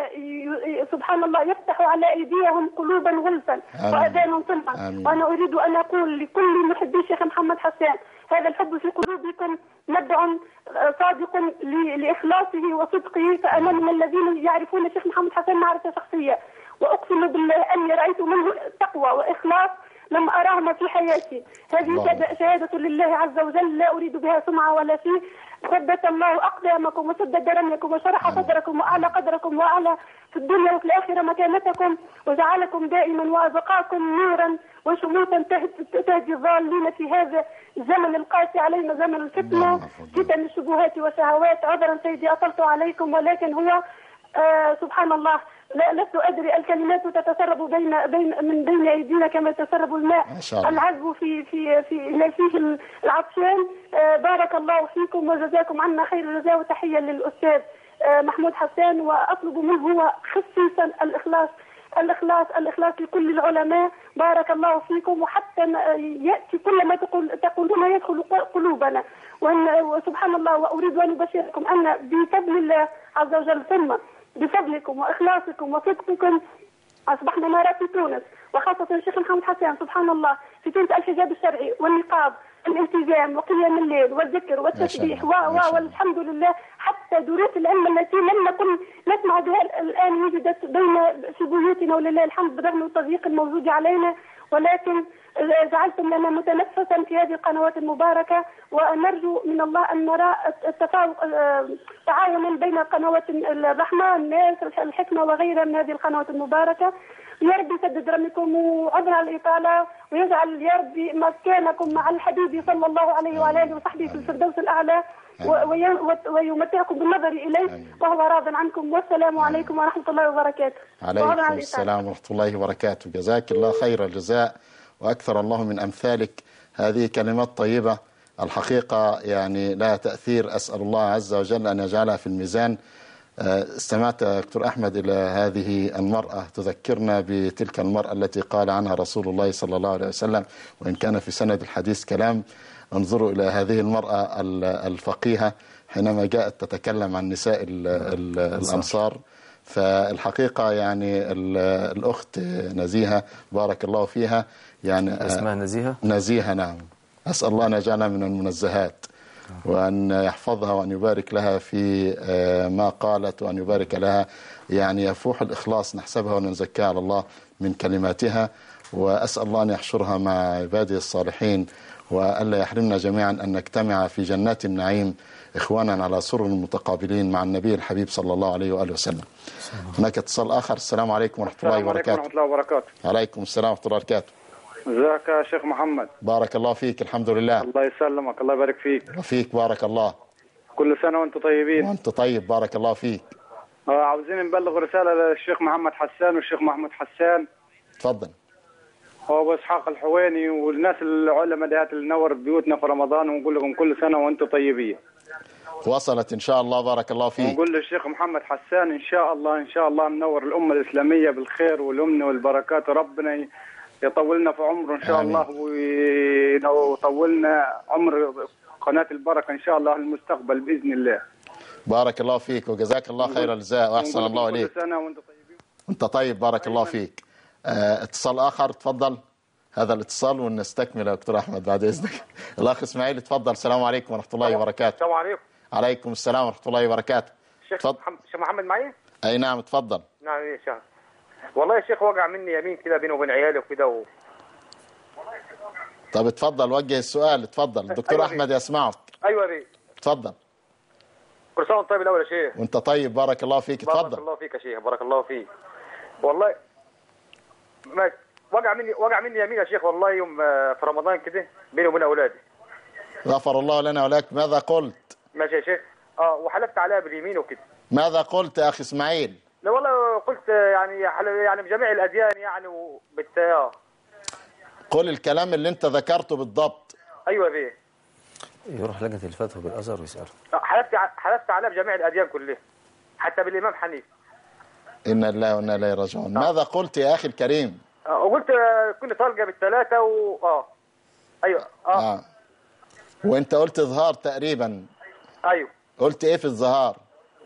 سبحان الله يفتح على أيديهم قلوبا غلفا وأذانا صمعا. وأنا أريد أن أقول لكل محبي الشيخ محمد حسان هذا الحب في قلوبكم نبع صادق لإخلاصه وصدقه، فأنا من الذين يعرفون الشيخ محمد حسان معرفة شخصية، وأقسم بالله أني رأيت منه تقوى وإخلاص لم أراهما في حياتي. هذه شهادة لله عز وجل لا أريد بها سمعة ولا فيه. ثبت الله أقدامكم وسدد رميكم وشرح صدركم وأعلى قدركم وأعلى في الدنيا وفي الآخرة مكانتكم، وجعلكم دائما وأبقاكم نورا وشموسا تهدي الضالين في هذا الزمن القاسي علينا، زمن الفتنة، فتن الشبهات والشهوات. عذرا سيدي أطلت عليكم، ولكن هو آه سبحان الله لا لست أدري، الكلمات تتسرب بين بين من بين أيدينا كما يتسرب الماء العذب في في في فيه العطشان. آه بارك الله فيكم وجزاكم عنا خير الجزاء، وتحية للأستاذ آه محمود حسان، وأطلب منه هو خصيصا الإخلاص الإخلاص الإخلاص لكل العلماء. بارك الله فيكم، وحتى يأتي كل ما تقول تقولون يدخل قلوبنا. وسبحان الله، وأريد أن أبشركم أن بفضل الله عز وجل ثم بفضلكم وإخلاصكم وصدقكم أصبحنا نرى في تونس، وخاصة الشيخ محمد حسان سبحان الله في تونس الحجاب الشرعي والنقاب الالتزام وقيام الليل والذكر والتسبيح و والحمد لله. حتى دروس العلم التي لم نكن نسمع بها الآن وجدت بين في بيوتنا ولله الحمد برغم التضييق الموجود علينا، ولكن جعلتم لنا متنفسا في هذه القنوات المباركة. ونرجو من الله أن نرى التفاوض تعاونا بين قنوات الرحمة الناس الحكمة وغيرها من هذه القنوات المباركة. يا رب يسدد رميكم وعذر على الإطالة، ويجعل يا رب مكانكم مع الحبيب صلى الله عليه وعلى آله وصحبه في الفردوس الأعلى. ويمتعكم بالنظر إليه وهو راض عنكم. والسلام عليكم ورحمة الله وبركاته. عليكم السلام ورحمة الله وبركاته. جزاك الله خير الجزاء وأكثر الله من أمثالك. هذه كلمات طيبة الحقيقة يعني لها تأثير، أسأل الله عز وجل أن يجعلها في الميزان. استمعت دكتور أحمد إلى هذه المرأة تذكرنا بتلك المرأة التي قال عنها رسول الله صلى الله عليه وسلم، وإن كان في سند الحديث كلام. انظروا إلى هذه المرأة الفقيهة حينما جاءت تتكلم عن نساء ال ال الأنصار. فالحقيقة يعني الأخت نزيهة بارك الله فيها، يعني اسمها نزيهة نزيهة نعم، أسأل الله أن يجعلها من المنزهات وأن يحفظها وأن يبارك لها في ما قالت وأن يبارك لها. يعني يفوح الإخلاص نحسبها ونزكيها على الله من كلماتها، وأسأل الله أن يحشرها مع عباده الصالحين وألا يحرمنا جميعا أن نجتمع في جنات النعيم إخوانا على سرر متقابلين مع النبي الحبيب صلى الله عليه وآله وسلم. هناك اتصال آخر. السلام عليكم ورحمة الله وبركاته. ورحمة الله وبركاته. عليكم السلام ورحمة الله وبركاته. ازيك يا شيخ محمد؟ بارك الله فيك. الحمد لله. الله يسلمك، الله يبارك فيك. وفيك بارك الله. كل سنة وانتم طيبين. وانت طيب بارك الله فيك. آه عاوزين نبلغ رسالة للشيخ محمد حسان والشيخ محمود حسان. اتفضل. هو ابو اسحاق الحويني والناس العلماء ديات اللي نور بيوتنا في رمضان، ونقول لكم كل سنة وانتم طيبين. وصلت ان شاء الله بارك الله فيك. ونقول للشيخ محمد حسان ان شاء الله ان شاء الله منور الأمة الإسلامية بالخير والأمن والبركات، وربنا يطولنا في عمره ان شاء آمين. الله ويطولنا عمر قناة البركة ان شاء الله المستقبل باذن الله. بارك الله فيك وجزاك الله خير الجزاء واحسن الله اليك. كل سنة وانت طيبين. وانت طيب بارك الله فيك. اه اتصال اخر تفضل. هذا الاتصال ونستكمل يا دكتور احمد بعد اذنك. الاخ اسماعيل تفضل. السلام عليكم ورحمة الله وبركاته. السلام عليكم. عليكم السلام ورحمة الله وبركاته. شيخ محمد شيخ محمد معي؟ اي نعم تفضل. نعم يا شيخ. والله يا شيخ وقع مني يمين كده بيني وبين عيالي وكده و... طب اتفضل وجه السؤال. اتفضل الدكتور أيوة احمد يسمعك. ايوه بيه. اتفضل. كل سنه وانت طيب الاول يا شيخ. وانت طيب بارك الله فيك. اتفضل. بارك الله فيك يا شيخ بارك الله فيك. والله ما وقع مني وقع مني يمين يا شيخ والله يوم في رمضان كده بيني وبين اولادي. غفر الله لنا ولك. ماذا قلت؟ ماشي يا شيخ. اه وحلفت عليها باليمين وكده. ماذا قلت يا اخي اسماعيل؟ لا والله قلت يعني يعني بجميع الاديان يعني وبالتاه. قل الكلام اللي انت ذكرته بالضبط. ايوه بيه. يروح لجنة الفتوى بالازهر ويسأله. حلفت حلفت عليها بجميع الاديان كلها حتى بالامام حنيفه. إنا لله وإنا إليه راجعون. ماذا قلت يا أخي الكريم؟ قلت كل طلقة بالثلاثة و اه ايوه اه, آه. وانت قلت ظهار تقريبا. ايوه. قلت ايه في الظهار؟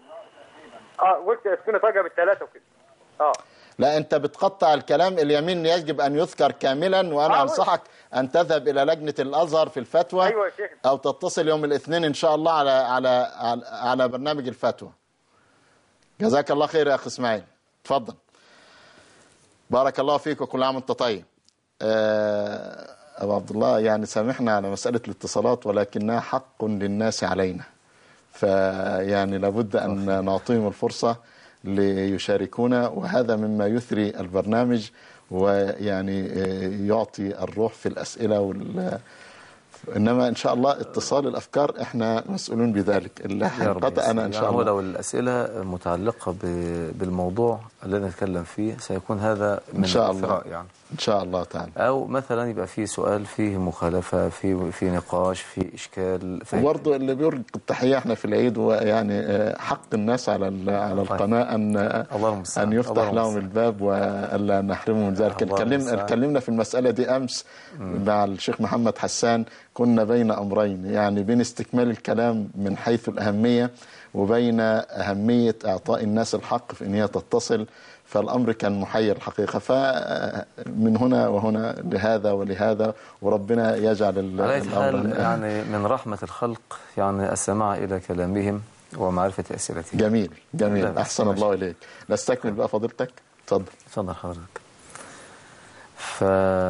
اه قلت كل طلقة بالثلاثة وكده. اه لا انت بتقطع الكلام. اليمين يجب ان يذكر كاملا، وانا آه انصحك ان تذهب الى لجنة الازهر في الفتوى. ايوه يا شيخ. او تتصل يوم الاثنين ان شاء الله على على على, على برنامج الفتوى. جزاك الله خير يا اخي اسماعيل. اتفضل. بارك الله فيك وكل عام وانت طيب. آه ابو عبد الله يعني سامحنا على مسألة الاتصالات ولكنها حق للناس علينا، فيعني لابد ان نعطيهم الفرصة ليشاركونا، وهذا مما يثري البرنامج ويعني يعطي الروح في الأسئلة وال إنما إن شاء الله اتصال الأفكار إحنا مسؤولون بذلك. اللي هنقطع أنا إن شاء الله. لو الأسئلة متعلقة بالموضوع الذي نتكلم فيه سيكون هذا من إن شاء الله يعني إن شاء الله تعالى. أو مثلا يبقى فيه سؤال فيه مخالفة فيه في نقاش فيه إشكال. وبرضه اللي بيرجع التحية إحنا في العيد ويعني حق الناس على على القناة أن أن يفتح لهم الباب وألا نحرمهم من ذلك. اتكلمنا اتكلمنا في المسألة دي أمس مع الشيخ محمد حسان. كنا بين أمرين، يعني بين استكمال الكلام من حيث الأهمية وبين أهمية إعطاء الناس الحق في أن هي تتصل، فالأمر كان محير الحقيقة. فمن هنا وهنا لهذا ولهذا، وربنا يجعل الأمر يعني من رحمة الخلق يعني السماع إلى كلامهم ومعرفة أسئلتهم. جميل جميل أحسن الله إليك. نستكمل بقى فضيلتك. تفضل. تفضل حضرتك. ف...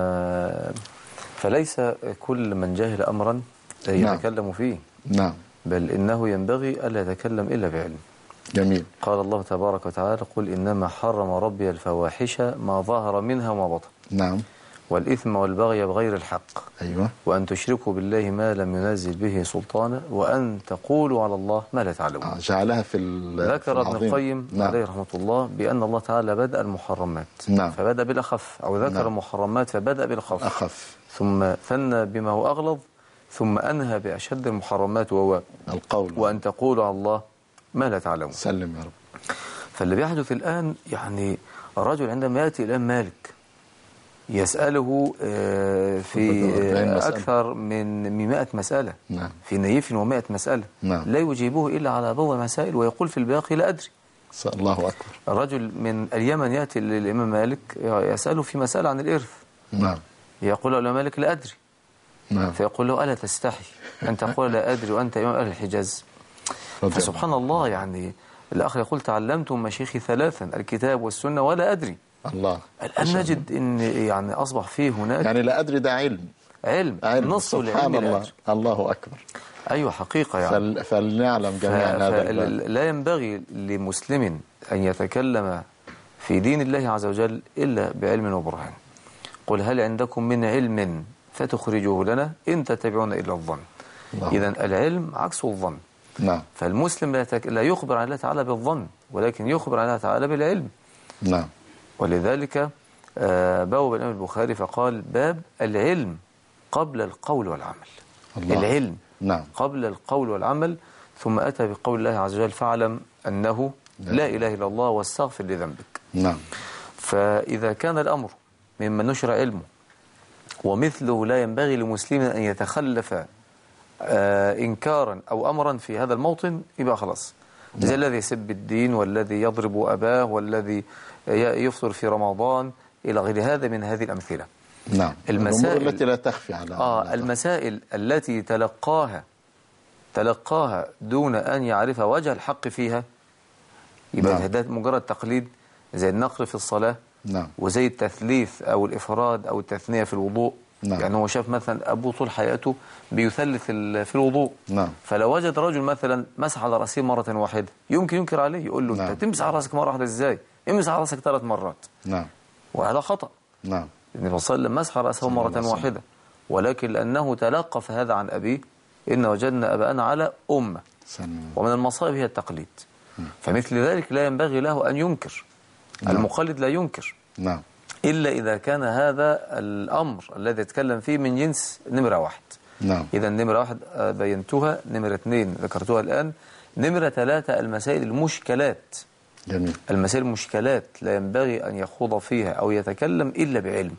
فليس كل من جاهل أمرا يتكلم نعم. فيه. نعم. بل إنه ينبغي ألا يتكلم إلا بعلم. جميل. قال الله تبارك وتعالى: قل إنما حرم ربي الفواحش ما ظهر منها وما بطن. نعم. والإثم والبغي بغير الحق، أيوة، وأن تشركوا بالله ما لم ينزل به سلطانا، وأن تقولوا على الله ما لا تعلمون. آه جعلها في ذكر ابن القيم نعم. عليه رحمة الله بأن الله تعالى بدأ المحرمات نعم. فبدأ بالأخف، أو ذكر نعم. المحرمات فبدأ بالأخف أخف، ثم ثنى بما هو أغلظ، ثم أنهى بأشد المحرمات وهو القول، وأن تقولوا على الله ما لا تعلمون. سلم يا رب. فاللي بيحدث الآن يعني الرجل عندما يأتي الآن مالك يسأله في أكثر من مئة مسألة، نعم. في نيف ومئة مسألة، نعم. لا يجيبه إلا على بضع مسائل، ويقول في الباقي لا أدري. الله أكبر. الرجل من اليمن يأتي للإمام مالك يسأله في مسألة عن الإرث، نعم. يقول له مالك لا أدري، نعم. فيقول له ألا تستحي أن تقول لا أدري وأنت إمام أهل الحجاز؟ فسبحان الله، يعني الأخ يقول تعلمت من مشيخي ثلاثا، الكتاب والسنة ولا أدري. الله. الآن نجد إن يعني أصبح فيه هناك يعني لا أدري ده علم علم, علم. نص سبحان الله. الله أكبر. أيوة حقيقة يعني. فل... فلنعلم جميعا هذا الباب. لا ينبغي لمسلم أن يتكلم في دين الله عز وجل إلا بعلم وبرهان. قل هل عندكم من علم فتخرجوه لنا إن تتبعون إلا الظن. إذن العلم عكس الظن. نعم. فالمسلم لا, تك... لا يخبر عن الله تعالى بالظن، ولكن يخبر عن الله تعالى بالعلم. نعم. ولذلك بوب الإمام البخاري فقال باب العلم قبل القول والعمل. الله. العلم نعم. قبل القول والعمل، ثم أتى بقول الله عز وجل فاعلم أنه لا, لا إله إلا الله واستغفر لذنبك. نعم. فإذا كان الأمر مما نشر علمه ومثله لا ينبغي لمسلم أن يتخلف آه إنكارا أو أمرا في هذا الموطن، يبقى خلاص. نعم. زي الذي يسب الدين، والذي يضرب أباه، والذي يفطر في رمضان، إلى غير هذا من هذه الأمثلة. نعم. المسائل التي لا تخفي على آه المسائل التي تلقاها تلقاها دون أن يعرف وجه الحق فيها، يبقى نعم. هذا مجرد تقليد، زي النقل في الصلاة. نعم. وزي التثليث أو الإفراد أو التثنية في الوضوء. نعم. يعني هو شاف مثلا أبوه طول حياته بيثلث في الوضوء. نعم. فلو وجد رجل مثلا مسح على رأسه مرة واحدة، يمكن ينكر عليه، يقول له نعم. أنت تمسح على رأسك مرة واحدة إزاي؟ امسح على رأسك ثلاث مرات. نعم. وهذا خطأ. نعم. النبي صلى الله عليه وسلم مسح رأسه مرة واحدة، ولكن لأنه تلقف هذا عن أبيه، إن وجدنا أباءنا على أمة. سلم. ومن المصائب هي التقليد. م. فمثل ذلك لا ينبغي له أن ينكر. نعم. المقلد لا ينكر. نعم. إلا إذا كان هذا الأمر الذي يتكلم فيه من جنس نمرة واحد. نعم. إذا نمرة واحد بينتها، نمرة اثنين ذكرتها الآن، نمرة ثلاثة المسائل المشكلات. جميل. المسائل المشكلات لا ينبغي أن يخوض فيها أو يتكلم إلا بعلم،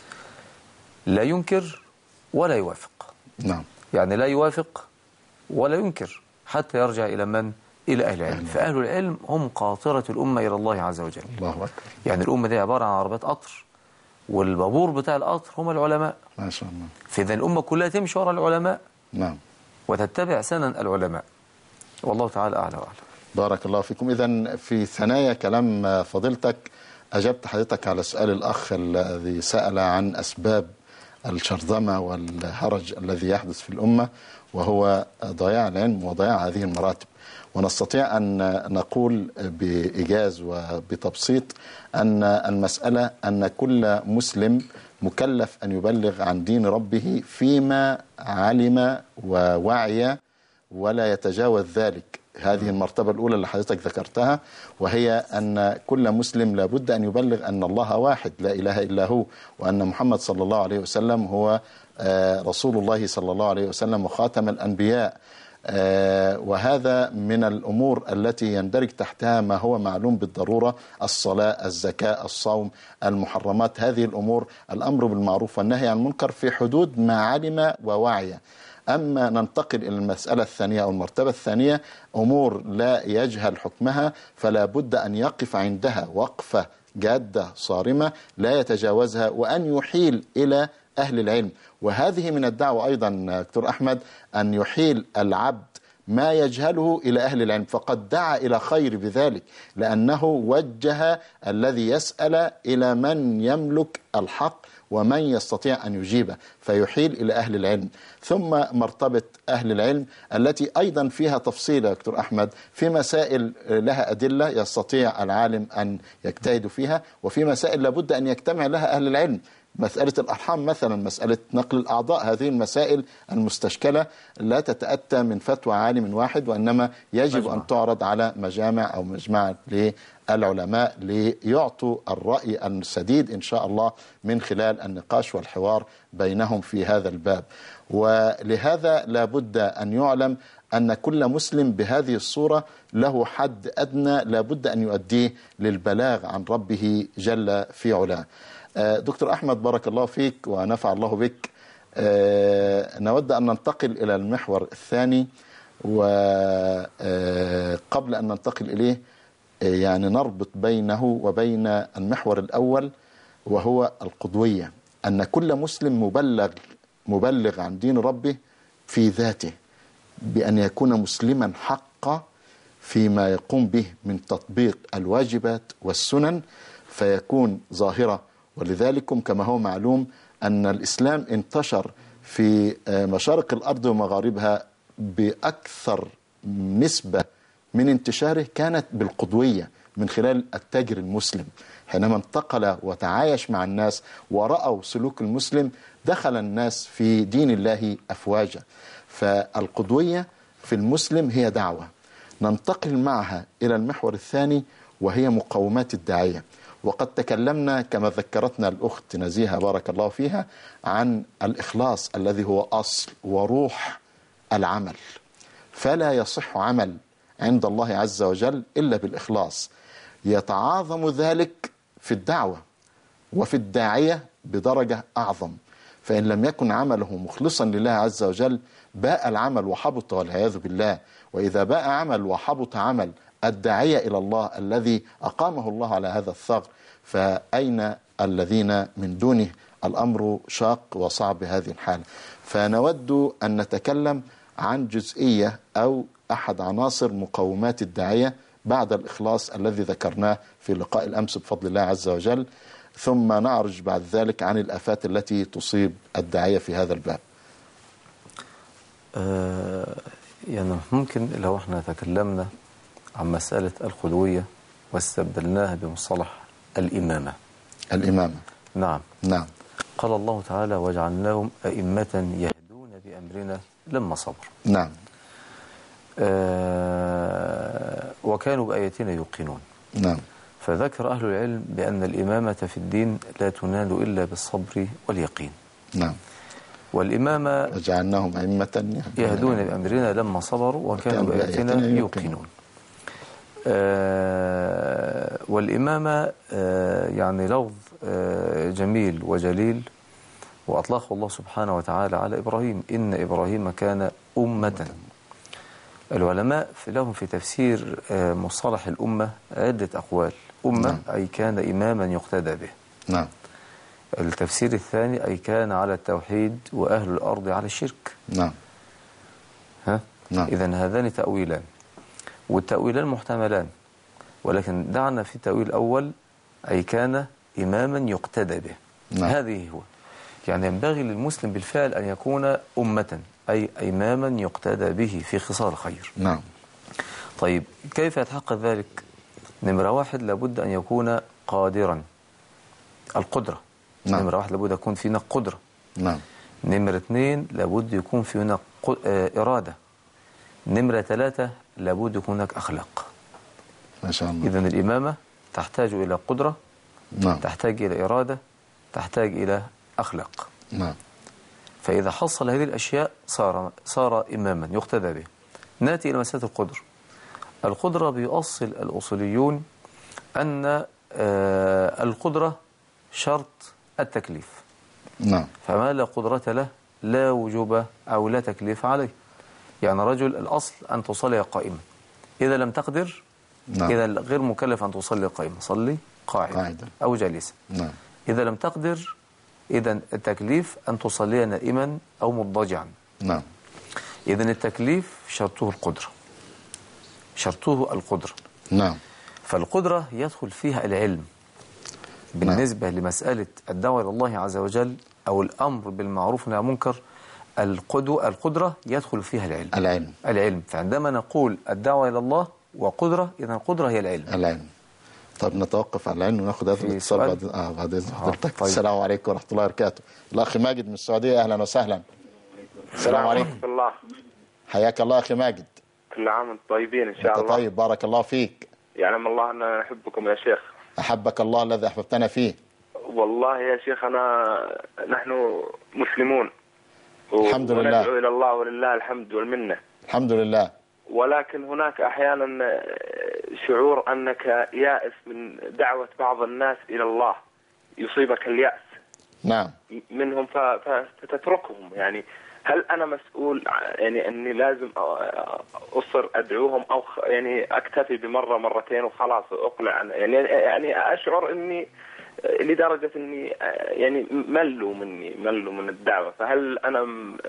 لا ينكر ولا يوافق. نعم. يعني لا يوافق ولا ينكر حتى يرجع إلى من؟ إلى أهل العلم. فأهل العلم هم قاطرة الأمة إلى الله عز وجل. الله أكبر. يعني الأمة دي عبارة عن عربات قطر، والبابور بتاع القطر هم العلماء. ما شاء الله. فإذا الأمة كلها تمشي وراء العلماء. نعم. وتتبع سنن العلماء. والله تعالى أعلى وأعلم. بارك الله فيكم. إذن في ثنايا كلام فضيلتك أجبت حضرتك على سؤال الأخ الذي سأل عن أسباب الشرذمة والهرج الذي يحدث في الأمة، وهو ضياع العلم وضياع هذه المراتب. ونستطيع أن نقول بإيجاز وبتبسيط أن المسألة أن كل مسلم مكلف أن يبلغ عن دين ربه فيما علم ووعي، ولا يتجاوز ذلك. هذه المرتبة الأولى اللي حضرتك ذكرتها، وهي أن كل مسلم لابد أن يبلغ أن الله واحد لا إله إلا هو، وأن محمد صلى الله عليه وسلم هو رسول الله صلى الله عليه وسلم وخاتم الأنبياء. وهذا من الأمور التي يندرج تحتها ما هو معلوم بالضرورة: الصلاة، الزكاة، الصوم، المحرمات. هذه الأمور الأمر بالمعروف والنهي عن المنكر في حدود ما علم ووعي. أما ننتقل إلى المسألة الثانية أو المرتبة الثانية، أمور لا يجهل حكمها فلا بد أن يقف عندها وقفة جادة صارمة لا يتجاوزها، وأن يحيل إلى أهل العلم. وهذه من الدعوة أيضا دكتور أحمد، أن يحيل العبد ما يجهله إلى أهل العلم، فقد دعا إلى خير بذلك، لأنه وجه الذي يسأل إلى من يملك الحق ومن يستطيع أن يجيبه، فيحيل إلى أهل العلم. ثم مرتبة أهل العلم التي أيضا فيها تفصيل يا دكتور أحمد، في مسائل لها أدلة يستطيع العالم أن يجتهد فيها، وفي مسائل لابد أن يجتمع لها أهل العلم مسألة الأرحام مثلا، مسألة نقل الأعضاء، هذه المسائل المستشكلة لا تتأتى من فتوى عالم واحد، وإنما يجب مجمع. أن تعرض على مجامع أو مجمع للعلماء ليعطوا الرأي السديد إن شاء الله من خلال النقاش والحوار بينهم في هذا الباب. ولهذا لا بد أن يعلم أن كل مسلم بهذه الصورة له حد أدنى لا بد أن يؤديه للبلاغ عن ربه جل في علاه. دكتور أحمد بارك الله فيك ونفع الله بك. نود أن ننتقل إلى المحور الثاني، وقبل أن ننتقل إليه يعني نربط بينه وبين المحور الأول وهو القدوية، أن كل مسلم مبلغ مبلغ عن دين ربه في ذاته، بأن يكون مسلما حقا فيما يقوم به من تطبيق الواجبات والسنن فيكون ظاهرة. ولذلكم كما هو معلوم أن الإسلام انتشر في مشارق الأرض ومغاربها بأكثر نسبة من انتشاره كانت بالقدوية من خلال التاجر المسلم، حينما انتقل وتعايش مع الناس ورأوا سلوك المسلم دخل الناس في دين الله أفواجا. فالقدوية في المسلم هي دعوة. ننتقل معها إلى المحور الثاني وهي مقومات الداعية. وقد تكلمنا كما ذكرتنا الأخت نزيهة بارك الله فيها عن الإخلاص الذي هو أصل وروح العمل، فلا يصح عمل عند الله عز وجل إلا بالإخلاص. يتعاظم ذلك في الدعوة وفي الداعية بدرجة أعظم، فإن لم يكن عمله مخلصا لله عز وجل باء العمل وحبط والعياذ بالله. وإذا باء عمل وحبط عمل الداعية إلى الله الذي أقامه الله على هذا الثغر، فأين الذين من دونه الأمر شاق وصعب بهذه الحالة. فنود أن نتكلم عن جزئية أو أحد عناصر مقومات الداعية بعد الإخلاص الذي ذكرناه في لقاء الأمس بفضل الله عز وجل، ثم نعرج بعد ذلك عن الآفات التي تصيب الداعية في هذا الباب. آه يعني ممكن لو احنا تكلمنا عن مسألة القدوية واستبدلناها بمصطلح الإمامة. الإمامة نعم نعم قال الله تعالى وجعلناهم أئمة يهدون بأمرنا لما صبروا. نعم آه وكانوا بآياتنا يوقنون. نعم فذكر أهل العلم بأن الإمامة في الدين لا تنال إلا بالصبر واليقين. نعم والإمامة وجعلناهم أئمة يهدون بأمرنا لما صبروا وكانوا بآياتنا يوقنون. آه والإمامة آه يعني لفظ آه جميل وجليل، وأطلقه الله سبحانه وتعالى على إبراهيم، إن إبراهيم كان أمة. العلماء في لهم في تفسير آه مصطلح الأمة عدة أقوال. أمة نعم. أي كان إماما يقتدى به. نعم. التفسير الثاني أي كان على التوحيد وأهل الأرض على الشرك. نعم. ها؟ نعم. إذن هذان تأويلان، والتأويلان محتملان، ولكن دعنا في التأويل الأول أي كان إماما يقتدى به. نعم. هذه هو يعني ينبغي للمسلم بالفعل أن يكون أمة أي إماما يقتدى به في خصال الخير. نعم. طيب كيف يتحقق ذلك؟ نمرة واحد لابد أن يكون قادرا، القدرة. نعم. نمرة واحد لابد يكون فينا قدرة. نعم. نمرة اثنين لابد يكون فينا إرادة. نمرة ثلاثة لابد يكون هناك أخلاق. ما شاء الله. إذن الإمامة تحتاج إلى قدرة. نعم. تحتاج إلى إرادة، تحتاج إلى أخلاق. نعم. فإذا حصل هذه الأشياء صار صار إماما يقتدى به. نأتي إلى مسألة القدرة. القدرة بيؤصل الأصوليون أن القدرة شرط التكليف. نعم. فما لا قدرة له لا وجوب أو لا تكليف عليه. يعني رجل الأصل أن تصلي قائما، إذا لم تقدر نعم. إذا غير مكلف أن تصلي قائما، صلي قاعدا قاعدة. أو جالسا. نعم. إذا لم تقدر إذا التكليف أن تصلي نائما أو مضطجعا. نعم. إذا التكليف شرطه القدرة، شرطه القدرة. نعم. فالقدرة يدخل فيها العلم بالنسبة نعم. لمسألة الدعوة إلى الله عز وجل أو الأمر بالمعروف والنهي عن المنكر. القدوة القدرة يدخل فيها العلم. العلم. العلم. فعندما نقول الدعوة إلى الله وقدرة، إذا القدرة هي العلم. العلم. طب نتوقف على العلم وناخد هذا الاتصال بعد اه بعد اذن حضرتك. طيب. السلام عليكم ورحمه الله وبركاته. الاخ ماجد من السعوديه، اهلا وسهلا. السلام عليكم ورحمه الله. حياك الله اخي ماجد. كل عام وانتم طيبين ان شاء الله. طيب بارك الله فيك. يعلم الله اننا نحبكم يا شيخ. احبك الله الذي احببتنا فيه. والله يا شيخ انا نحن مسلمون الحمد لله، وندعو الى الله ولله الحمد والمنه. الحمد لله. ولكن هناك احيانا شعور انك يائس من دعوه بعض الناس الى الله، يصيبك الياس نعم منهم فتتركهم. يعني هل انا مسؤول يعني اني لازم اصر ادعوهم او يعني اكتفي بمره مرتين وخلاص اقلع عن يعني يعني اشعر اني لدرجه اني يعني ملوا مني ملوا من الدعوه، فهل انا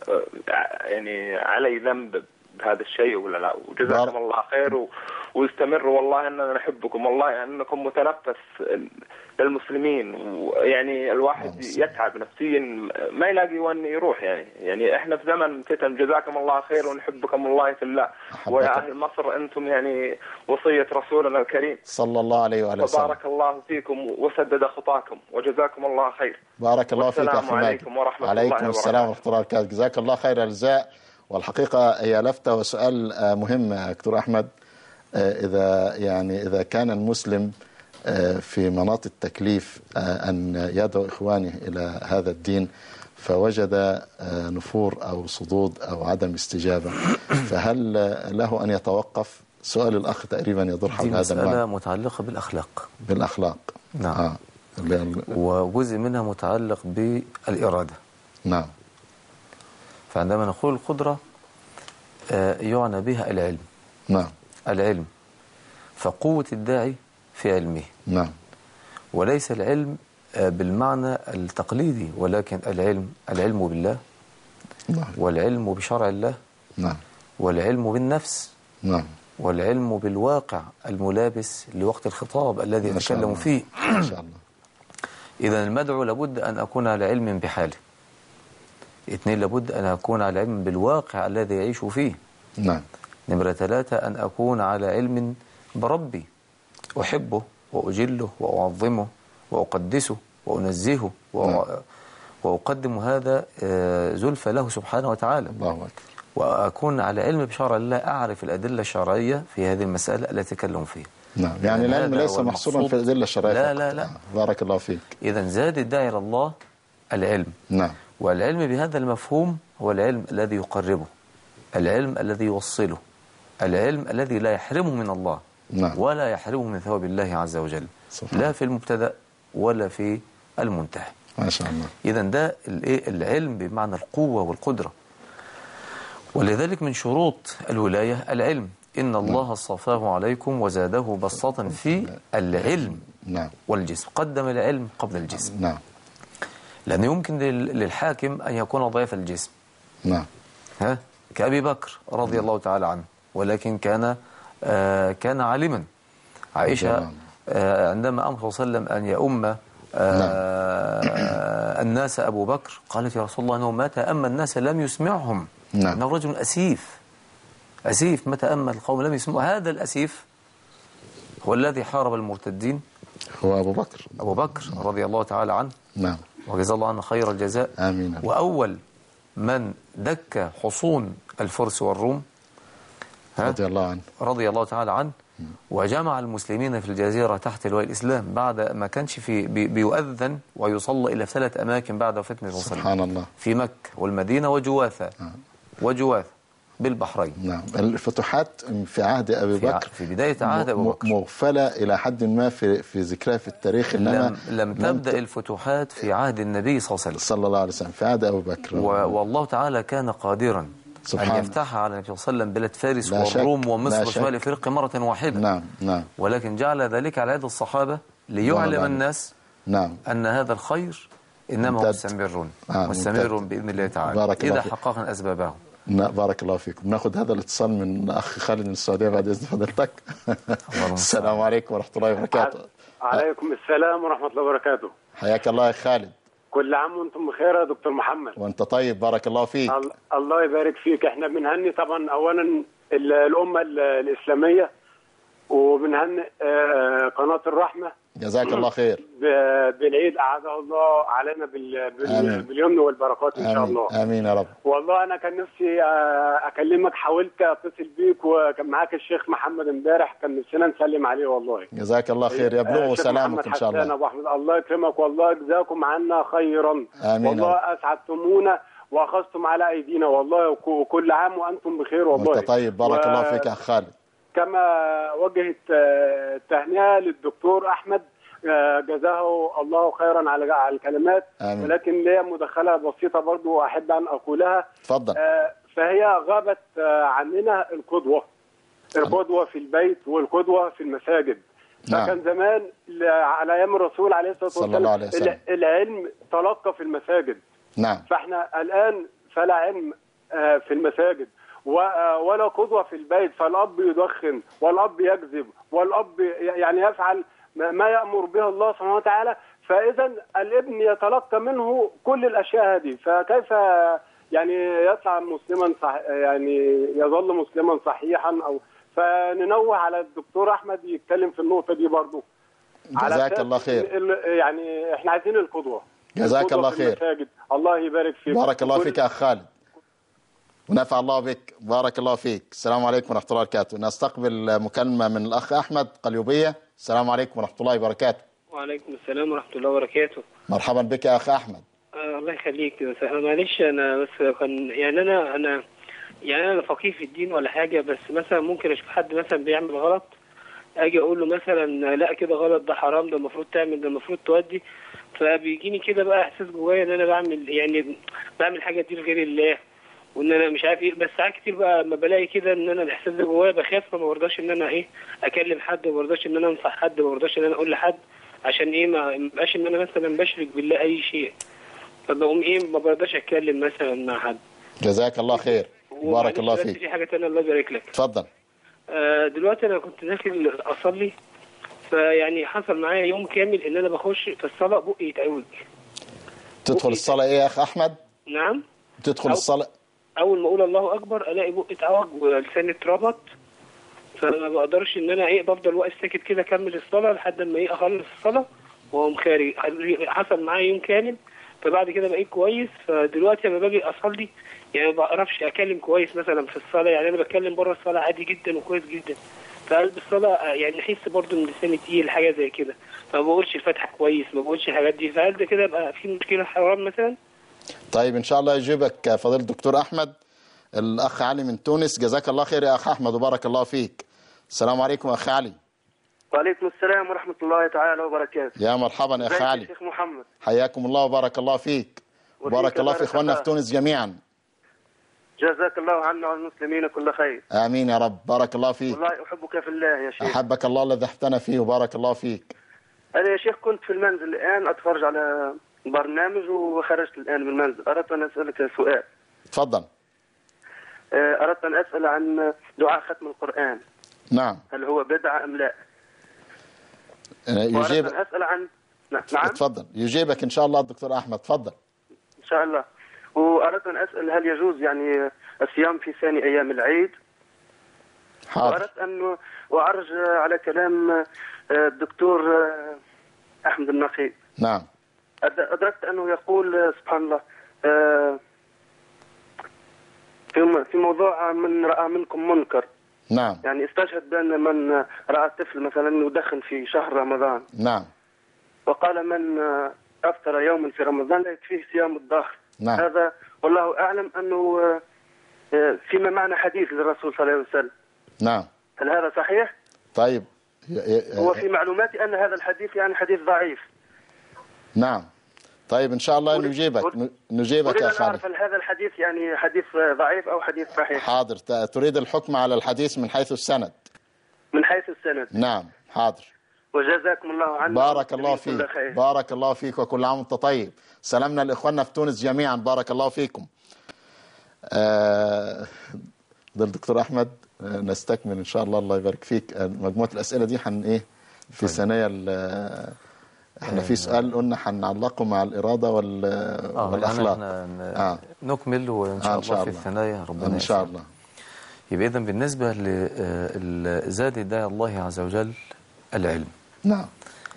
يعني علي ذنب بهذا الشيء ولا لا؟ وجزاكم الله خير واستمروا، والله اننا نحبكم، والله انكم متنفس للمسلمين، ويعني الواحد يتعب نفسيا ما يلاقي وين يروح. يعني يعني احنا في زمن فتن، جزاكم الله خير ونحبكم الله في الله. ويا اهل مصر انتم يعني وصيه رسولنا الكريم صلى الله عليه وآله وسلم. وبارك الله فيكم وسدد خطاكم وجزاكم الله خير. بارك الله فيك يا اخي ماجد. عليكم ورحمه عليكم الله وبركاته. السلام ورحمه الله وبركاته. جزاك الله خير الجزاء. والحقيقه هي لفته وسؤال مهم يا دكتور احمد. اذا يعني اذا كان المسلم في مناط التكليف أن يدعو إخوانه إلى هذا الدين فوجد نفور أو صدود أو عدم استجابة، فهل له أن يتوقف؟ سؤال الأخ تقريبا يدور حول هذا المعنى. مسألة متعلقة بالأخلاق. بالأخلاق نعم. آه. وجزء منها متعلق بالإرادة. نعم. فعندما نقول القدرة يعنى بها العلم. نعم. العلم، فقوة الداعي في علمه. نعم. وليس العلم بالمعنى التقليدي، ولكن العلم العلم بالله. نعم. والعلم بشرع الله. نعم. والعلم بالنفس. نعم. والعلم بالواقع الملابس لوقت الخطاب الذي يتكلم فيه. ما شاء الله. إذا المدعو لابد أن أكون على علم بحاله. اثنين، لابد أن أكون على علم بالواقع الذي يعيش فيه. نعم. نمرة ثلاثة، أن أكون على علم بربي، أحبه وأجله وأعظمه وأقدسه وأنزهه وأقدم هذا زلفى له سبحانه وتعالى. الله أكبر. وأكون على علم بشرع الله، أعرف الأدلة الشرعية في هذه المسألة التي أتكلم فيها. نعم. يعني العلم ليس محصورا في الأدلة الشرعية. لا لا لا. بارك الله فيك. إذا زاد الداعي إلى الله العلم. نعم. والعلم بهذا المفهوم هو العلم الذي يقربه، العلم الذي يوصله، العلم الذي لا يحرمه من الله. نعم. ولا يحرمه من ثواب الله عز وجل. سبحان. لا في المبتدأ ولا في المنتهى. ما شاء الله. إذا ده العلم بمعنى القوة والقدرة. ولذلك من شروط الولاية العلم. إن الله اصطفاه عليكم وزاده بسطة في العلم. نعم. والجسم. قدم العلم قبل الجسم. نعم. لأن يمكن للحاكم أن يكون ضعيف الجسم. نعم. ها كأبي بكر رضي الله تعالى عنه، ولكن كان آه كان عالما. عائشة آه عندما أمر صلى الله عليه وسلم أن يؤم آه آه الناس أبو بكر، قالت يا رسول الله أنه متى أما الناس لم يسمعهم. نعم. أنه رجل أسيف أسيف متى أما القوم لم يسمعوا. هذا الأسيف هو الذي حارب المرتدين، هو أبو بكر أبو بكر رضي الله تعالى عنه. نعم. وجزا الله عنه خير الجزاء. آمين. وأول من دك حصون الفرس والروم رضي الله عنه رضي الله تعالى عنه. وجمع المسلمين في الجزيرة تحت لواء الإسلام بعد ما كانش في بي بيؤذن ويصلى إلى ثلاث أماكن بعد وفاة النبي صلى الله عليه وسلم. سبحان الله. في مكة والمدينة وجواثة. آه. وجواثة بالبحرين. نعم. الفتوحات في عهد أبي بكر في بداية عهد أبي بكر مغفلة إلى حد ما في في ذكرها في التاريخ. لم, لم تبدأ ت... الفتوحات في عهد النبي صلى الله عليه وسلم صلى الله عليه وسلم، في عهد أبي بكر. و... والله تعالى كان قادرا سبحان أن يفتحها على النبي صلى الله عليه وسلم بلاد فارس والروم ومصر وشمال أفريقيا مرة واحدة. نعم. نعم. ولكن جعل ذلك على يد الصحابة ليعلم الناس نعم. أن هذا الخير إنما هو مستمر آه مستمر بإذن الله تعالى إذا حققنا أسبابه. بارك الله فيكم. ناخذ هذا الاتصال من أخ خالد من السعودية بعد إذن فضيلتك. السلام عليكم ورحمة الله وبركاته. عليكم السلام ورحمة الله وبركاته. حياك الله يا خالد. كل عام وانتم بخير يا دكتور محمد. وانت طيب بارك الله فيك. الله يبارك فيك. احنا بنهني طبعا اولا الامه الاسلاميه وبنهنئ آه، قناة الرحمة جزاك الله خير. ب- بالعيد أعاده الله علينا بال- بال- باليمن والبركات إن شاء آمين. الله. آمين يا رب. والله أنا كان نفسي آه، أكلمك، حاولت أتصل بيك وكان معاك الشيخ محمد امبارح، كان نفسنا نسلم عليه والله. جزاك الله خير، يبلغه الشيخ سلامك محمد إن شاء حسان الله. أبو أحمد، الله يكرمك والله، جزاكم عنا خيرا. آمين. والله أسعدتمونا وأخذتم على أيدينا والله، وك- وكل عام وأنتم بخير والله. وأنت طيب، بارك و... الله فيك يا أخ خالد. كما وجهت آه، تهنئة للدكتور أحمد، آه، جزاه الله خيرا على على الكلمات. آمين. ولكن ليا مداخلة بسيطة برضو أحب أن أقولها. اتفضل. آه، فهي غابت آه، عننا القدوة، القدوة في البيت والقدوة في المساجد. نعم. فكان زمان ل- على أيام الرسول عليه الصلاة صلى الله عليه والسلام وسلم. العلم تلقى في المساجد. نعم. فاحنا الآن فلا علم آه، في المساجد و- آه، ولا قدوة في البيت، فالأب يدخن والأب يكذب والأب ي- يعني يفعل ما ما يأمر به الله سبحانه وتعالى. فإذا الابن يتلقى منه كل الأشياء هذه، فكيف يعني يسعى مسلما صح يعني يظل مسلما صحيحا؟ أو فننوه على الدكتور أحمد يتكلم في النقطة دي برضو. جزاك الله خير. ال- يعني احنا عايزين القدوة. جزاك القدوة الله في خير. المساجد. الله يبارك فيك. بارك الله كل- فيك يا أخ خالد، ونفع الله بك. بارك الله فيك. السلام عليكم ورحمة الله وبركاته. نستقبل مكالمة من الأخ أحمد قليوبية. السلام عليكم ورحمة الله وبركاته. وعليكم السلام ورحمة الله وبركاته. مرحبا بك يا أخ أحمد. آه الله يخليك. بس أنا معلش، أنا بس كان يعني أنا أنا يعني أنا فقيه في الدين ولا حاجة، بس مثلا ممكن أشوف حد مثلا بيعمل غلط، أجي أقول له مثلا لا كده غلط، ده حرام، ده المفروض تعمل، ده المفروض تودي. فبيجيني كده بقى إحساس جوايا إن أنا بعمل يعني بعمل حاجة دي لغير الله، وإن أنا مش عارف إيه. بس ساعات كتير بقى لما بلاقي كده إن أنا الإحساس ده جوايا بخاف، فما برضاش إن أنا إيه أكلم حد، ما برضاش إن أنا أنصح حد، ما برضاش إن أنا أقول لحد، عشان ايه ما يبقاش ان انا مثلا بشرك بالله اي شيء. فبقوم ايه ما برضاش اتكلم مثلا مع حد. جزاك الله خير. بارك الله فيك. في حاجه ثانيه الله يبارك لك. اتفضل. آه دلوقتي انا كنت داخل اصلي، فيعني حصل معايا يوم كامل ان انا بخش في الصلاه بقي يتعوج. تدخل الصلاه ايه يا اخ احمد؟ نعم. تدخل أو الصلاه اول ما اقول الله اكبر الاقي بقي اتعوج ولساني اتربط، فما بقدرش ان انا ايه بفضل واقف ساكت كده اكمل الصلاه لحد ما ايه اخلص الصلاه واقوم خارج. حصل معايا يوم كامل، فبعد كده بقيت كويس. فدلوقتي لما باجي اصلي يعني ما بعرفش اكلم كويس مثلا في الصلاه، يعني انا بتكلم بره الصلاه عادي جدا وكويس جدا، في قلب الصلاه يعني احس برضو ان لساني تقيل حاجه زي كده، فما بقولش الفاتحه كويس، ما بقولش الحاجات دي. فهل ده كده بقى في مشكله حرام مثلا؟ طيب ان شاء الله يجيبك فضيله الدكتور احمد. الاخ علي من تونس. جزاك الله خير يا اخ احمد وبارك الله فيك. السلام عليكم اخ علي. وعليكم السلام ورحمة الله تعالى وبركاته. يا مرحبا يا اخ علي. شيخ محمد. حياكم الله وبارك الله فيك. وبارك الله في اخواننا في تونس جميعا. جزاك الله عنا والمسلمين كل خير. امين يا رب. بارك الله فيك. والله احبك في الله يا شيخ. احبك الله الذي احتنى فيه وبارك الله فيك. انا يا شيخ كنت في المنزل الان اتفرج على برنامج وخرجت الان من المنزل، اردت ان اسالك سؤال. تفضل. اردت ان اسال عن دعاء ختم القرآن. نعم. هل هو بدعة ام لا؟ يجيب. وأردت أن أسأل عن نعم. تفضل. يجيبك إن شاء الله الدكتور أحمد. تفضل. إن شاء الله. وأردت أن أسأل هل يجوز يعني الصيام في ثاني أيام العيد؟ حاضر. وأردت أن وأعرج على كلام الدكتور أحمد النقي. نعم. أدركت أنه يقول سبحان الله في موضوع من رأى منكم منكر. نعم. يعني استشهد بأن من رأى طفل مثلا يدخن في شهر رمضان. نعم. وقال من أفطر يوما في رمضان لا يكفيه صيام الدهر. نعم. هذا والله أعلم أنه فيما معنى حديث للرسول صلى الله عليه وسلم. نعم. هل هذا صحيح؟ طيب. هو في معلوماتي أن هذا الحديث يعني حديث ضعيف. نعم. طيب إن شاء الله نجيبك نجيبك يا خالد. هل هذا الحديث يعني حديث ضعيف أو حديث صحيح؟ حاضر. تريد الحكم على الحديث من حيث السند. من حيث السند. نعم. حاضر. وجزاكم الله عنا. بارك الله فيك. بارك الله فيك وكل عام وانت طيب. سلامنا لإخواننا في تونس جميعا. بارك الله فيكم. آه ده الدكتور أحمد. آه نستكمل إن شاء الله. الله يبارك فيك. آه مجموعة الأسئلة دي حن إيه في ثانية. احنا في سؤال قلنا هنعلقه مع الإرادة وال... آه والاخلاق. آه نكمل وان شاء, آه إن شاء الله في الثنايا ربنا ان شاء الله. يبقى إذن بالنسبة لزاد الداعي الله عز وجل العلم. نعم.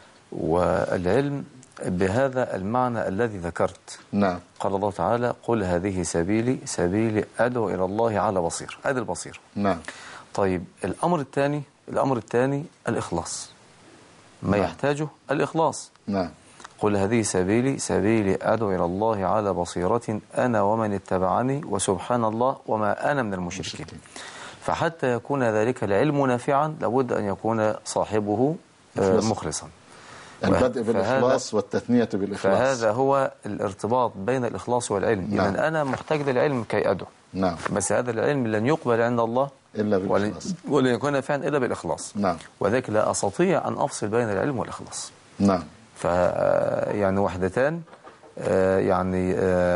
والعلم بهذا المعنى الذي ذكرت. نعم. قال الله تعالى قل هذه سبيلي سبيلي أدعو إلى الله على بصير. أدي البصير. نعم. طيب الأمر الثاني الأمر الثاني الإخلاص. ما نعم. يحتاجه الإخلاص. نعم. قل هذه سبيلي سبيلي أدعو إلى الله على بصيرة أنا ومن اتبعني وسبحان الله وما أنا من المشركين. فحتى يكون ذلك العلم نافعا لابد أن يكون صاحبه مخلصا. البدء بالإخلاص والتثنية بالإخلاص. فهذا هو الارتباط بين الإخلاص والعلم. نعم. إذن أنا محتاج للعلم كي أدعو. نعم. بس هذا العلم لن يقبل عند الله إلا بالإخلاص، ولن يكون نافعا إلا بالإخلاص. نعم. وذلك لا أستطيع أن أفصل بين العلم والإخلاص. نعم. ف يعني وحدتان يعني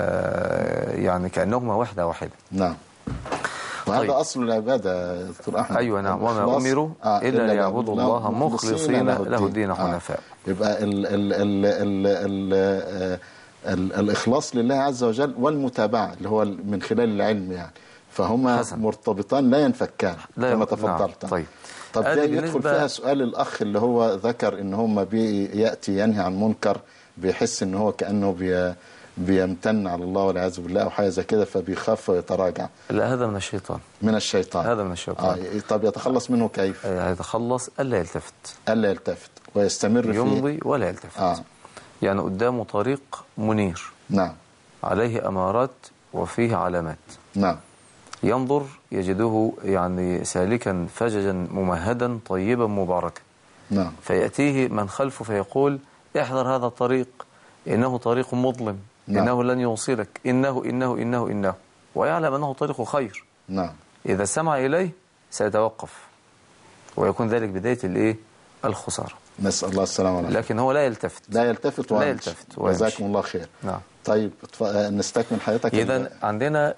يعني كأنهما وحدة واحدة. نعم. وهذا طيب. أصل العبادة دكتور أحمد. أيوة نعم. وما أمروا آه إلا ليعبدوا الله مخلصين له الدين حنفاء. آه. يبقى ال ال ال ال ال ال الإخلاص لله عز وجل والمتابعة اللي هو من خلال العلم يعني، فهما حسن. مرتبطان لا ينفكان كما تفضلت. نعم. طيب طب ده يدخل فيها سؤال الأخ اللي هو ذكر إن هم بيأتي ينهي عن منكر بيحس إن هو كأنه بي بيمتن على الله والعياذ بالله أو حاجة زي كده فبيخاف ويتراجع. لا هذا من الشيطان. من الشيطان. هذا من الشيطان. آه. طب يتخلص منه كيف؟ يتخلص ألا يلتفت. ألا يلتفت ويستمر فيه. يمضي ولا يلتفت. آه. يعني قدامه طريق منير. نعم. عليه أمارات وفيه علامات. نعم. ينظر يجده يعني سالكا فججا ممهدا طيبا مباركا. نعم. فيأتيه من خلفه فيقول احذر هذا الطريق إنه طريق مظلم. نعم. إنه لن يوصلك إنه إنه إنه إنه ويعلم أنه طريق خير. نعم. إذا سمع إليه سيتوقف ويكون ذلك بداية الإيه الخسارة. نسأل الله السلامة والعافية. لكن هو لا يلتفت. لا يلتفت لا يلتفت جزاكم الله خير. نعم. طيب نستكمل حياتك. إذن عندنا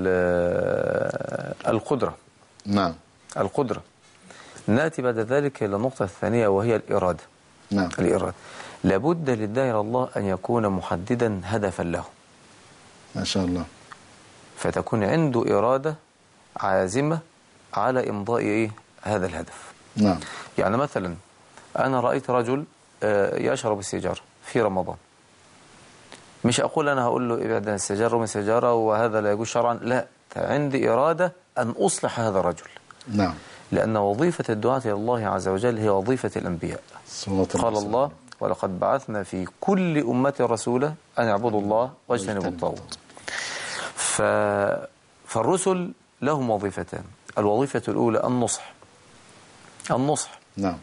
القدرة. نعم. القدرة. نأتي بعد ذلك إلى النقطة الثانية وهي الإرادة. نعم. الإرادة لابد للداعي إلى الله أن يكون محددا هدفا له. ما شاء الله. فتكون عنده إرادة عازمة على إمضاء إيه هذا الهدف. نعم. يعني مثلا أنا رأيت رجل يشرب السيجارة في رمضان، مش أقول أنا هقول له ابعد عن السيجارة ومن السيجارة وهذا لا يجوز شرعا، لا، عندي إرادة أن أصلح هذا الرجل. نعم. لأن وظيفة الدعاة إلى الله عز وجل هي وظيفة الأنبياء. قال الله ولقد بعثنا في كل أمة رسولا أن يعبدوا الله واجتنبوا الطاغوت. ف... فالرسل لهم وظيفتان. الوظيفة الأولى النصح. النصح. نعم.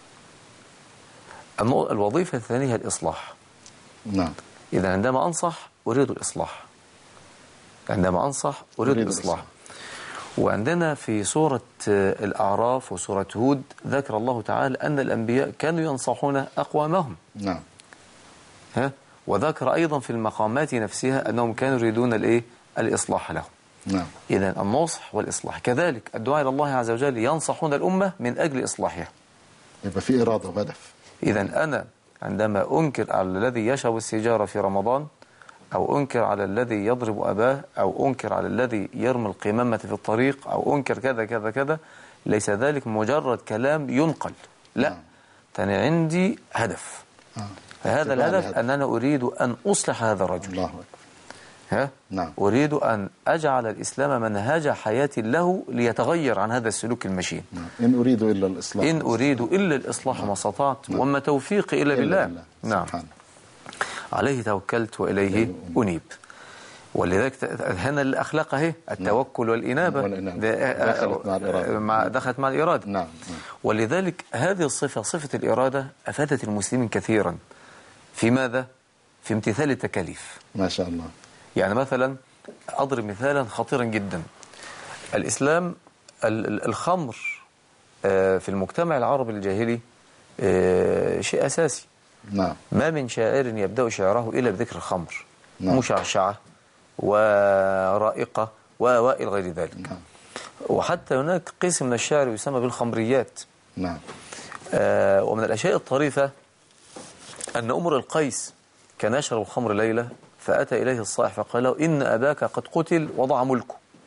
الوظيفة الثانية الإصلاح. نعم. إذا عندما أنصح أريد الإصلاح. عندما أنصح أريد الإصلاح. وعندنا في سورة الأعراف وسورة هود ذكر الله تعالى أن الأنبياء كانوا ينصحون أقوامهم. نعم. ها؟ وذكر أيضا في المقامات نفسها أنهم كانوا يريدون الإيه؟ الإصلاح لهم. نعم. إذن النصح والإصلاح. كذلك الدعاء إلى الله عز وجل ينصحون الأمة من أجل إصلاحها. يبقى في إرادة وهدف. إذن أنا عندما أنكر على الذي يشرب السيجارة في رمضان، أو أنكر على الذي يضرب أباه، أو أنكر على الذي يرمي القمامة في الطريق، أو أنكر كذا كذا كذا، ليس ذلك مجرد كلام ينقل، لا، أنا عندي هدف. آه. فهذا الهدف هدف. أن أنا أريد أن أصلح هذا الرجل. الله أكبر. ها؟ نعم. أريد أن أجعل الإسلام منهج حياة له ليتغير عن هذا السلوك المشين. نعم. إن أريد إلا الإصلاح. إن أريد إلا الإصلاح ما استطعت. نعم. وما توفيقي إلا, إلا بالله. بالله. نعم. سبحانه. عليه توكلت وإليه أنيب. ولذلك هنا الأخلاق اهي التوكل والإنابة دخلت مع الإرادة. مع دخلت مع الإرادة. نعم. ولذلك هذه الصفة صفة الإرادة أفادت المسلمين كثيرا في ماذا؟ في امتثال التكاليف. ما شاء الله. يعني مثلا أضرب مثالا خطيرا جدا. الإسلام الخمر في المجتمع العربي الجاهلي شيء أساسي. نعم. ما من شاعر يبدأ شعره إلا بذكر الخمر. نعم. مشعشعة ورائقة وإلى غير ذلك. نعم. وحتى هناك قسم من الشعر يسمى بالخمريات. نعم. آه ومن الأشياء الطريفة أن أمر القيس كان يشرب الخمر ليلة، فأتى إليه الصائح فقال له إن أباك قد قتل وضع ملكه.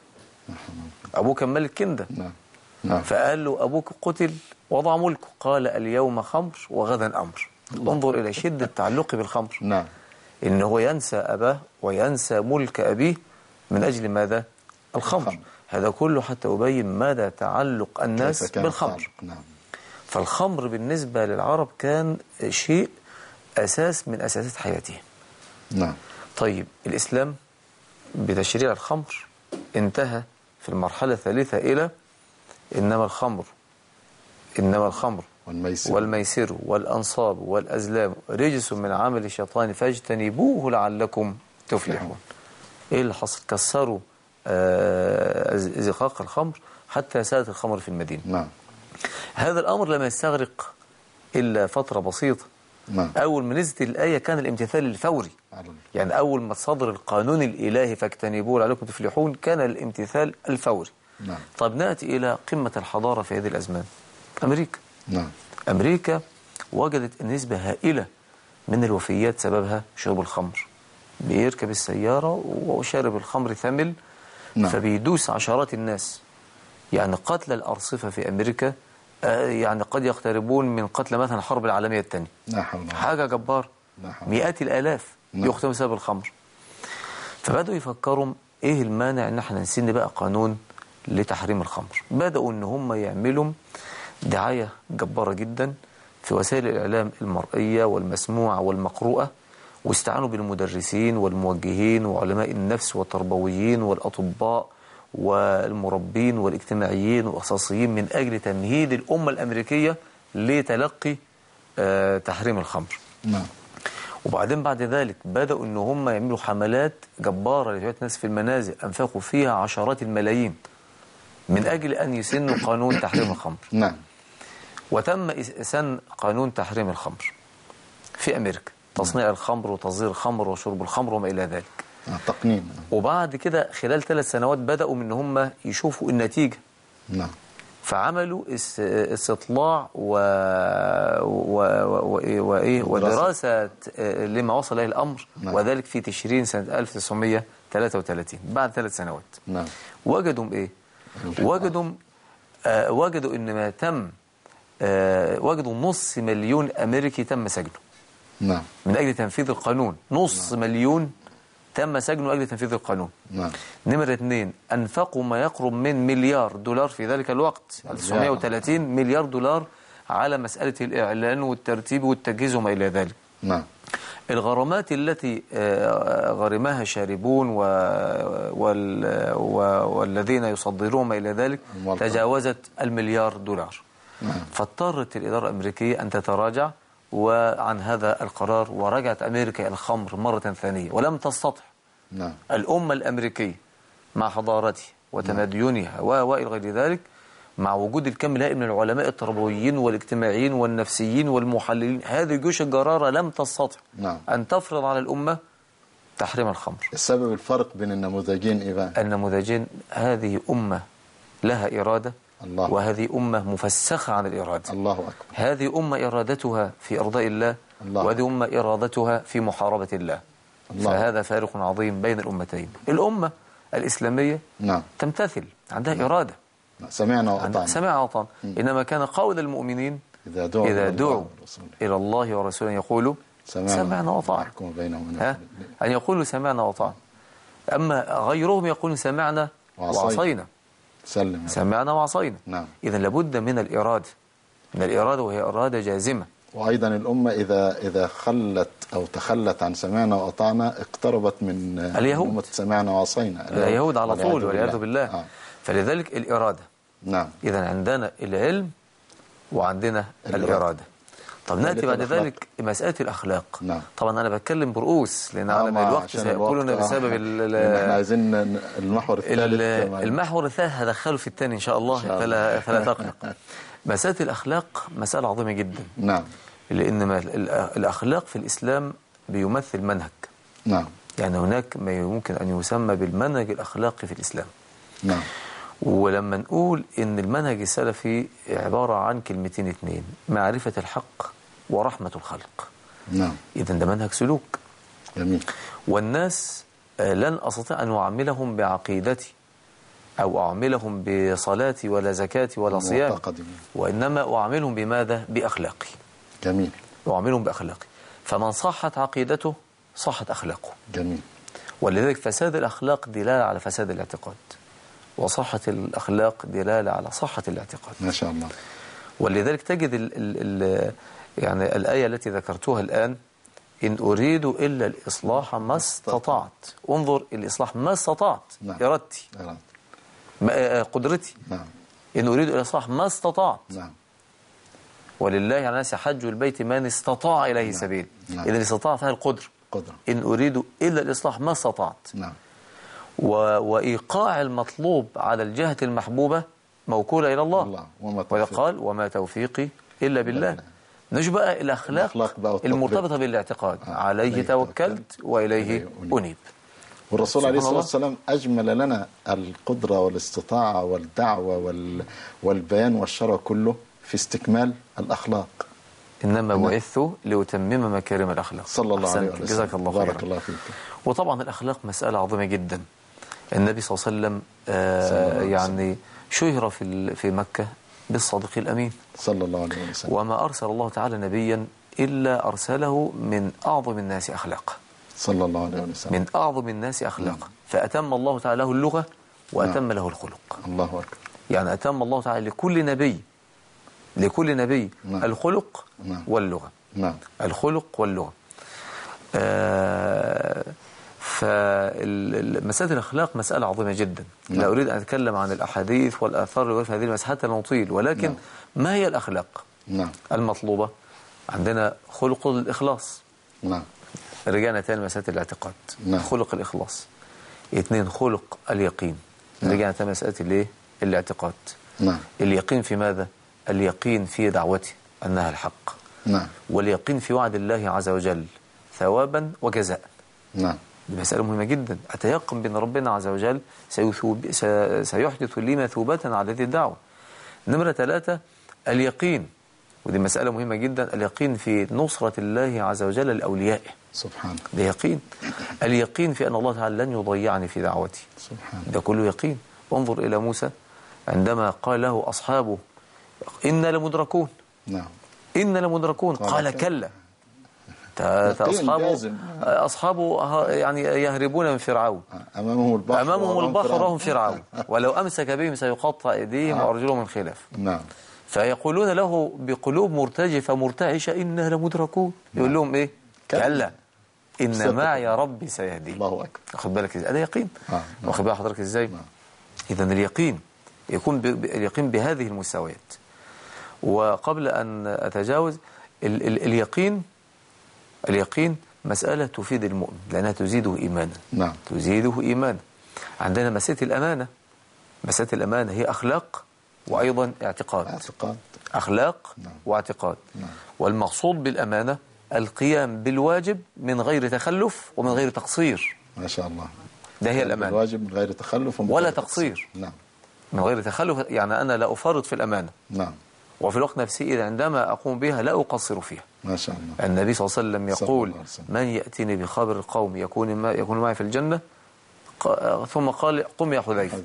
أبوه كان ملك كندة. نعم. نعم. فقال له أبوك قتل وضع ملكه، قال اليوم خمر وغدا أمر. انظر إلى شدة تعلقه بالخمر. نعم. إن هو ينسى أباه وينسى ملك أبيه من أجل ماذا؟ الخمر. الخمر. هذا كله حتى يبين مدى تعلق الناس بالخمر. نعم. فالخمر بالنسبة للعرب كان شيء أساس من أساسات حياتهم. نعم. طيب الإسلام بتشريع الخمر انتهى في المرحلة الثالثة إلى إنما الخمر إنما الخمر والميسر, والميسر والأنصاب والأزلام رجس من عمل الشيطان فاجتنبوه لعلكم تفلحون. إيه اللي حصل؟ كسروا زقاق الخمر حتى سادت الخمر في المدينة. نعم. هذا الأمر لم يستغرق إلا فترة بسيطة. نعم. أول ما نزلت الآية كان الامتثال الفوري. يعني أول ما صدر القانون الإلهي فاجتنبوه لعلكم تفلحون كان الامتثال الفوري. نعم. طب نأتي إلى قمة الحضارة في هذه الأزمان، أمريكا. نعم. أمريكا وجدت نسبة هائلة من الوفيات سببها شرب الخمر. بيركب السيارة وشارب الخمر ثمل. نعم. فبيدوس عشرات الناس. يعني قتل الأرصفة في أمريكا يعني قد يقتربون من قتل مثلا الحرب العالمية الثانية. حاجة جبار. مئات الآلاف يقتلون بسبب الخمر. فبدأوا يفكروا إيه المانع إن احنا نسن بقى قانون لتحريم الخمر. بدأوا إن هم يعملوا دعاية جبارة جدا في وسائل الإعلام المرئية والمسموعة والمقروءة، واستعانوا بالمدرسين والموجهين وعلماء النفس والتربويين والأطباء والمربين والاجتماعيين والأخصائيين من أجل تمهيد الأمة الأمريكية لتلقي آه تحريم الخمر. نعم. وبعدين بعد ذلك بدأوا إن هم يعملوا حملات جبارة لتوعية الناس في المنازل أنفقوا فيها عشرات الملايين من أجل أن يسنوا قانون تحريم الخمر. نعم. وتم سن قانون تحريم الخمر في أمريكا، تصنيع الخمر وتصدير الخمر وشرب الخمر وما إلى ذلك. تقنين. وبعد كده خلال ثلاث سنوات بدأوا من هم يشوفوا النتيجة. نعم. فعملوا استطلاع و... و... و... و... ودراسة لما وصل إليه الأمر. نعم. وذلك في تشرين سنة ألف وتسعمائة وثلاثة وثلاثين بعد ثلاث سنوات. نعم. وجدوا إيه؟ وجدوا آه وجدوا إن ما تم آه وجدوا نص مليون أمريكي تم سجنه. نعم. من أجل تنفيذ القانون. نص نعم. مليون تم سجنه من أجل تنفيذ القانون. نعم. نمرة اثنين أنفقوا ما يقرب من مليار دولار في ذلك الوقت ألف وتسعمائة وثلاثين مليار دولار على مسألة الإعلان والترتيب والتجهيز وما إلى ذلك. نعم. الغرامات التي غرمها شاربون و... وال... و... والذين يصدرون ما إلى ذلك تجاوزت المليار دولار. نعم. فاضطرت الإدارة الأمريكية أن تتراجع وعن هذا القرار، ورجعت أمريكا إلى الخمر مرة ثانية ولم تستطع. نعم. الأمة الأمريكية مع حضارتها وتمدينها وإلى غير ذلك، مع وجود الكم الهائل من العلماء التربويين والاجتماعيين والنفسيين والمحللين، هذه جيوش الجرارة لم تستطع نعم. أن تفرض على الأمة تحريم الخمر. السبب الفرق بين النموذجين إيه؟ النموذجين هذه أمة لها إرادة، الله. وهذه أمة مفسخة عن الإرادة. الله أكبر. هذه أمة إرادتها في إرضاء الله, الله. وهذه أمة إرادتها في محاربة الله. الله. فهذا فارق عظيم بين الأمتين. الأمة الإسلامية نعم. تمتثل، عندها نعم. إرادة. سمعنا وأطعنا. سمعنا وأطعنا. إنما كان قول المؤمنين إذا دعوا, إذا دعوا إلى الله ورسوله يقولوا سمعنا, سمعنا وأطعنا. أن يقولوا سمعنا وأطعنا. أما غيرهم يقولون سمعنا وعصينا. سلم. سمعنا وعصينا. نعم. إذا لابد من الإرادة، من الإرادة وهي إرادة جازمة. وأيضا الأمة إذا إذا خلت أو تخلت عن سمعنا وأطعنا اقتربت من اليهود. أمة سمعنا وعصينا. اليهود على طول والعياذ بالله. آه. فلذلك الإرادة. نعم. إذا عندنا العلم وعندنا الإرادة, الإرادة. طب نأتي بعد ذلك مسألة الأخلاق. نعم. طبعا أنا بتكلم برؤوس لأن على آه الوقت سيقولون بسبب احنا عايزين المحور الثالث. المحور الثالث هدخله في الثاني إن شاء الله, إن شاء الله. فلا, فلا تقلق. مسألة الأخلاق مسألة عظيمة جدا. نعم. لأن الأخلاق في الإسلام بيمثل منهج. نعم. يعني هناك ما يمكن أن يسمى بالمنهج الأخلاقي في الإسلام. نعم. ولما نقول إن المنهج السلفي عبارة عن كلمتين اثنين: معرفة الحق ورحمة الخلق. نعم. إذن ده منهج سلوك. جميل. والناس لن أستطيع أن أعاملهم بعقيدتي أو أعملهم بصلاتي ولا زكاتي ولا صيام، وإنما أعملهم بماذا؟ بأخلاقي. جميل. أعملهم بأخلاقي. فمن صحت عقيدته صحت أخلاقه. جميل. ولذلك فساد الأخلاق دلالة على فساد الاعتقاد، وصحة الأخلاق دلالة على صحة الاعتقاد. ما شاء الله. ولذلك تجد ال ال ال يعني الآية التي ذكرتها الآن: إن أريد إلا الإصلاح ما استطعت. انظر، الإصلاح ما استطعت. نعم. إرادتي. نعم. قدرتي. نعم. إن أريد الإصلاح ما استطعت. نعم. ولله على الناس حج البيت من استطاع إليه نعم. سبيل. نعم. إذا استطاعت هذه القدرة. قدرة. إن أريد إلا الإصلاح ما استطعت. نعم. و... وإيقاع المطلوب على الجهة المحبوبة موكولة إلى الله. الله. وما وقال: وما توفيقي إلا بالله. نجي بقى الأخلاق المرتبطة بالاعتقاد. آه. عليه توكلت وإليه أنيب. والرسول عليه الصلاة والسلام أجمل لنا القدرة والاستطاعة والدعوة وال... والبيان والشرع كله في استكمال الأخلاق. إنما بعثت لأتمم مكارم الأخلاق. صلى الله عليه وسلم. جزاك الله خيرا. بارك الله فيك. وطبعا الأخلاق مسألة عظيمة جدا. النبي صلى الله عليه وسلم آه يعني شهر في في مكة بالصادق الأمين صلى الله عليه وسلم. وما أرسل الله تعالى نبيا إلا أرسله من أعظم الناس أخلاقا. صلى الله عليه وسلم. من أعظم الناس أخلاقا. فأتم الله تعالى له اللغة وأتم له الخلق. الله أكبر. يعني أتم الله تعالى لكل نبي لكل نبي نعم. الخلق نعم. واللغة. نعم. الخلق واللغة. آه فمسألة الأخلاق مسألة عظيمة جدا. نعم. لا أريد أن أتكلم عن الأحاديث والآثار في هذه المسألة حتى نطيل، ولكن نعم. ما هي الأخلاق نعم. المطلوبة؟ عندنا خلق الإخلاص. نعم. رجعنا تاني مسألة الاعتقاد. نعم. خلق الإخلاص. اثنين، خلق اليقين. نعم. رجعنا تاني مسألة الايه؟ الاعتقاد. نعم. اليقين في ماذا؟ اليقين في دعوتي أنها الحق. نعم. واليقين في وعد الله عز وجل ثوابا وجزاء. نعم. دي مسألة مهمة جدا. أتيقن بأن ربنا عز وجل سيثوب سيحدث لي مثوبة على هذه الدعوة. نمرة ثلاثة، اليقين، ودي مسألة مهمة جدا، اليقين في نصرة الله عز وجل لأوليائه. سبحانه. ده يقين. اليقين في أن الله تعالى لن يضيعني في دعوتي. سبحانه. ده كله يقين. انظر إلى موسى عندما قال له أصحابه: إنا لمدركون. نعم. إنا لمدركون. قال, قال كلا. أصحابه أصحابه يعني يهربون من فرعون. أمامهم البحر أمامهم البحر وهم فرعون ولو أمسك بهم سيقطع أيديهم وأرجلهم من خلاف. نعم. فيقولون له بقلوب مرتجفة مرتعشة: إنا لمدركون. يقول لهم إيه؟ كلا إن معي ربي سيهدي. الله أكبر. واخد بالك إزاي؟ هذا يقين. آه. واخد بالك حضرتك إزاي؟ إذن اليقين يكون ب... اليقين بهذه المستويات. وقبل أن أتجاوز ال... ال... اليقين اليقين مسألة تفيد المؤمن لأنها تزيده إيمانا. نعم. تزيده إيمانا. عندنا مسألة الأمانة. مسألة الأمانة هي أخلاق وأيضا اعتقاد. اعتقاد. أخلاق. نعم. واعتقاد. نعم. والمقصود بالأمانة القيام بالواجب من غير تخلف ومن غير تقصير. ما شاء الله. ده هي الأمانة. الواجب من غير تخلف ومن ولا غير تقصير. نعم. من غير تخلف يعني أنا لا أفرط في الأمانة. نعم. وفي الوقت نفسه إذا عندما أقوم بها لا أقصر فيها. ما شاء الله. النبي صلى الله عليه وسلم يقول: من يأتيني بخبر القوم يكون ما يكون معي في الجنة. ثم قال: قم يا حذيفة.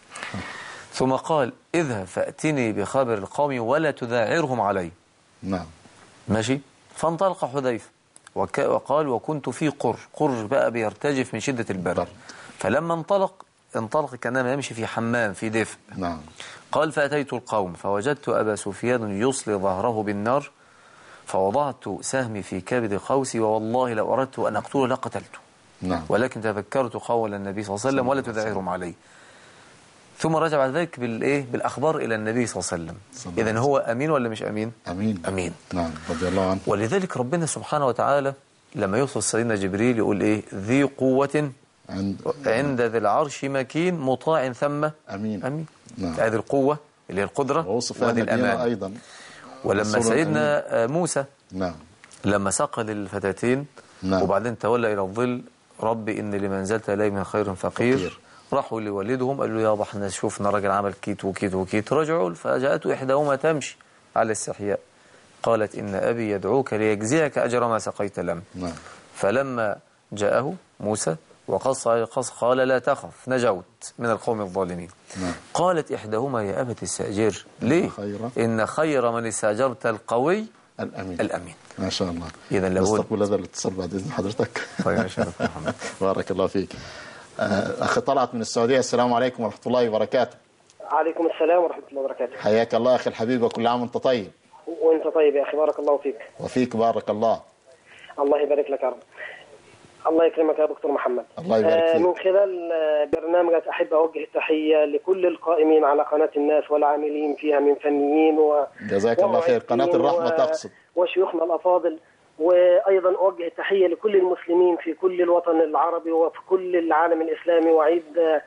ثم قال: اذهب فأتني بخبر القوم ولا تذاعرهم علي. نعم. ماشي. فانطلق حذيفة وقال: وكنت في قر قر بقى بيرتجف من شدة البرد. فلما انطلق انطلق كأنما يمشي في حمام في دفء. نعم. قال: فأتيت القوم فوجدت أبا سفيان يصلي ظهره بالنار فوضعت سهمي في كبد قوسي ووالله لو أردت أن أقتله لقتلته. نعم. ولكن تذكرت قول النبي صلى الله عليه وسلم: ولا تذعرهم علي. ثم رجع بعد ذلك بالإيه بالأخبار إلى النبي صلى الله عليه وسلم. إذن هو أمين ولا مش أمين؟ أمين. أمين. نعم. رضي الله عنه. ولذلك ربنا سبحانه وتعالى لما يوصل سيدنا جبريل يقول إيه؟ ذي قوة عند, عند ذي العرش مكين مطاع ثم أمين. أمين. نعم. هذه القوة اللي هي القدرة وهذه الأمان أيضا. ولما سيدنا أمين. موسى نعم. لما ساق للفتاتين نعم. وبعدين تولى إلى الظل: ربي إن لمن زلت إلي من خير فقير, فقير. راحوا لوالدهم قالوا: يابا احنا شوفنا راجل عمل كيت وكيت وكيت. رجعوا فجاءته إحداهما تمشي على استحياء قالت: إن أبي يدعوك ليجزيك أجر ما سقيت لهم. نعم. فلما جاءه موسى وقص قص قال لا تخف نجوت من القوم الظالمين. نعم. قالت إحداهما يا أبت استأجر ليه؟ خيرا. إن خير من استأجرت القوي الأمين. الأمين. ما شاء الله. إذا لابد نستقبل هذا الاتصال بعد إذن حضرتك. طيب يا شرف محمد. بارك الله فيك. أخي طلعت من السعودية، السلام عليكم ورحمة الله وبركاته. عليكم السلام ورحمة الله وبركاته. حياك الله أخي الحبيب، وكل عام وأنت طيب. وأنت طيب يا أخي، بارك الله فيك. وفيك بارك الله. الله يبارك لك يا رب. الله يكرمك يا دكتور محمد. الله يبارك فيك. من خلال برنامجك أحب أوجه التحية لكل القائمين على قناة الناس والعاملين فيها من فنيين و جزاك الله خير. قناة الرحمة و... تقصد وشيوخنا الأفاضل، وأيضا أوجه التحية لكل المسلمين في كل الوطن العربي وفي كل العالم الإسلامي، وعيد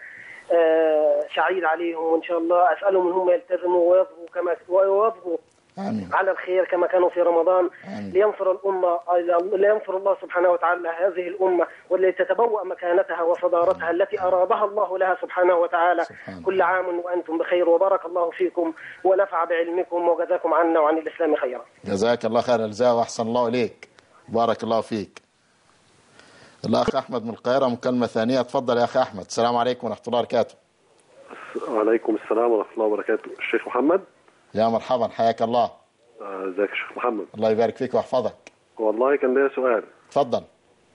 سعيد عليهم، وإن شاء الله أسألهم أن هم يلتزموا ويصبروا كما ويواظبوا آمين. على الخير كما كانوا في رمضان. آمين. لينصر الأمة، لينصر الله سبحانه وتعالى هذه الأمة والتي تتبوأ مكانتها وصدارتها. آمين. التي أرادها الله لها سبحانه وتعالى. سبحانه. كل عام وأنتم بخير، وبارك الله فيكم ونفع بعلمكم وجزاكم عنا وعن الإسلام خيرا. جزاك الله خير الجزاء وأحسن الله إليك. بارك الله فيك. الأخ أحمد من القاهرة، مكالمة ثانية. تفضل يا أخي أحمد. السلام عليكم ورحمة الله وبركاته. وعليكم السلام ورحمة الله وبركاته. الشيخ محمد. يا مرحبا، حياك الله. ازيك يا شيخ محمد؟ الله يبارك فيك ويحفظك. والله كان ليا سؤال. اتفضل.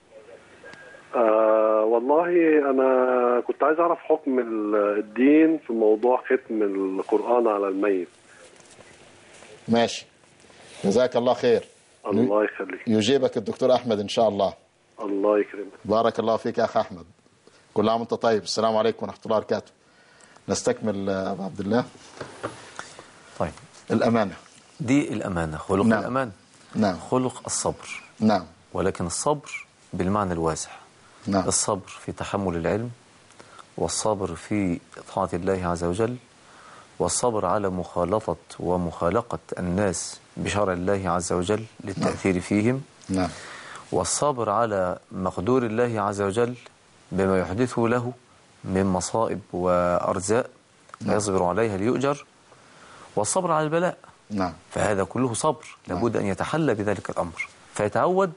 آه والله انا كنت عايز اعرف حكم الدين في موضوع ختم القرآن على الميت. ماشي، جزاك الله خير. الله يخليك. يجيبك الدكتور احمد ان شاء الله. الله يكرمك. بارك الله فيك يا اخ احمد. كل عام وانت طيب. السلام عليكم ورحمه الله وبركاته. نستكمل ابو عبد الله. طيب، الامانه دي الامانه، خلق. نعم. الامانه نعم خلق الصبر. نعم. ولكن الصبر بالمعنى الواسع. نعم. الصبر في تحمل العلم، والصبر في طاعة الله عز وجل، والصبر على مخالطة ومخالقة الناس بشرع الله عز وجل للتأثير نعم. فيهم. نعم. والصبر على مقدور الله عز وجل بما يحدثه له من مصائب وأرزاق نعم. يصبر عليها ليؤجر. والصبر على البلاء. نعم. فهذا كله صبر، لابد نعم. أن يتحلى بذلك الأمر، فيتعود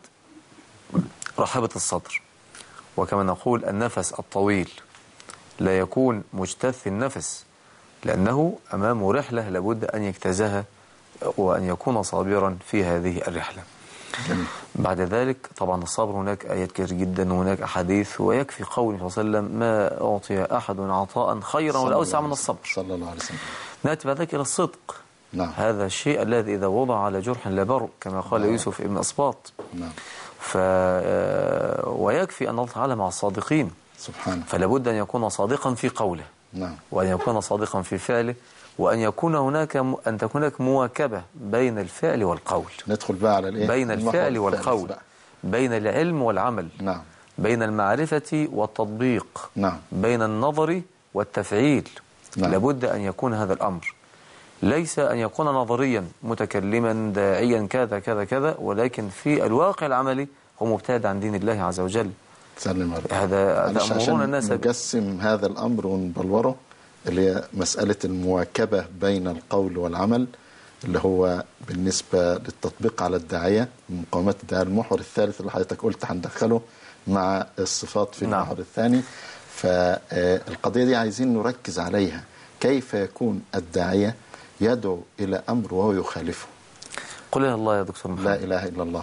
رحابة الصدر. وكما نقول النفس الطويل لا يكون مجتث النفس، لأنه أمامه رحلة لابد أن يجتازها، وأن يكون صابرا في هذه الرحلة. جميل. بعد ذلك طبعا الصبر هناك آيات كثير جدا وهناك أحاديث، ويكفي قوله صلى الله عليه وسلم ما أعطي أحد عطاء خيرا ولا أوسع من الصبر. صلى الله عليه وسلم. نأتي بعد ذلك إلى الصدق. نعم. هذا الشيء الذي إذا وضع على جرح لا برء كما قال نعم. يوسف ابن أسباط. نعم. ف... ويكفي أن الله تعالى مع الصادقين سبحانه. فلا بد أن يكون صادقا في قوله نعم. وأن يكون صادقا في فعله، وأن يكون هناك م... أن تكون هناك مواكبة بين الفعل والقول. ندخل بقى على الإيه؟ بين الفعل والقول بقى. بين العلم والعمل. نعم. بين المعرفة والتطبيق. نعم. بين النظر والتفعيل. نعم. لابد أن يكون هذا الأمر، ليس أن يكون نظريا متكلما داعيا كذا كذا كذا، ولكن في الواقع العملي هو مبتعد عن دين الله عز وجل. سلم هذا تأمرون الناس. نقسم هذا الأمر ونبلوره، اللي هي مسألة المواكبة بين القول والعمل، اللي هو بالنسبة للتطبيق على الداعية، مقاومات الداعية. المحور الثالث اللي حضرتك قلت هندخله مع الصفات في المحور نعم. الثاني. فالقضية دي عايزين نركز عليها، كيف يكون الداعية يدعو إلى أمر وهو يخالفه. قل يا الله يا دكتور محمد. لا إله إلا الله.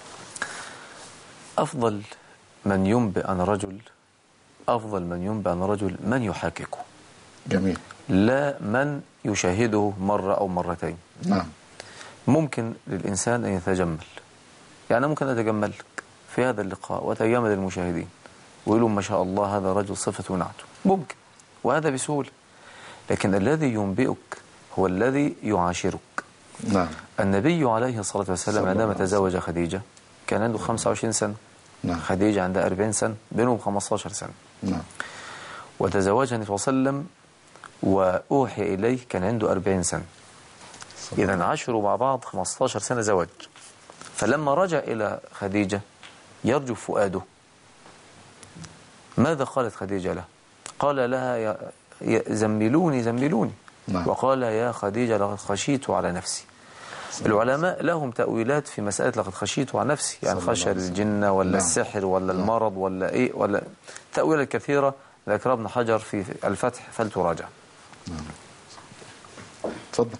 أفضل من ينبئ عن رجل أفضل من ينبئ عن رجل من يحاككه. جميل. لا من يشاهده مرة أو مرتين. نعم. ممكن للإنسان أن يتجمل، يعني ممكن أتجمل لك في هذا اللقاء وأتجمل المشاهدين ويقولوا ما شاء الله هذا رجل صفة ونعته، ممكن، وهذا بسهولة. لكن الذي ينبئك هو الذي يعاشرك. نعم. النبي عليه الصلاة والسلام عندما تزوج خديجة كان عنده خمسة وعشرين سنة. نعم. خديجة عندها أربعين سنة، بينهم خمسة عشر سنة. نعم. وتزوجها النبي صلى الله عليه وسلم وأوحي إليه كان عنده أربعين سنة. إذن عاشروا مع بعض خمسة عشر سنة زواج. فلما رجع إلى خديجة يرجو فؤاده، ماذا قالت خديجة له؟ قال لها يا زملوني زملوني. نعم. وقال يا خديجة لقد خشيت على نفسي. العلماء لهم تأويلات في مسألة لقد خشيت عن نفسي، يعني خشى الجنة ولا نعم. السحر ولا نعم. المرض ولا إيه، ولا تأويلات كثيرة ذكرها ابن حجر في الفتح فلتراجع. نعم. تفضل.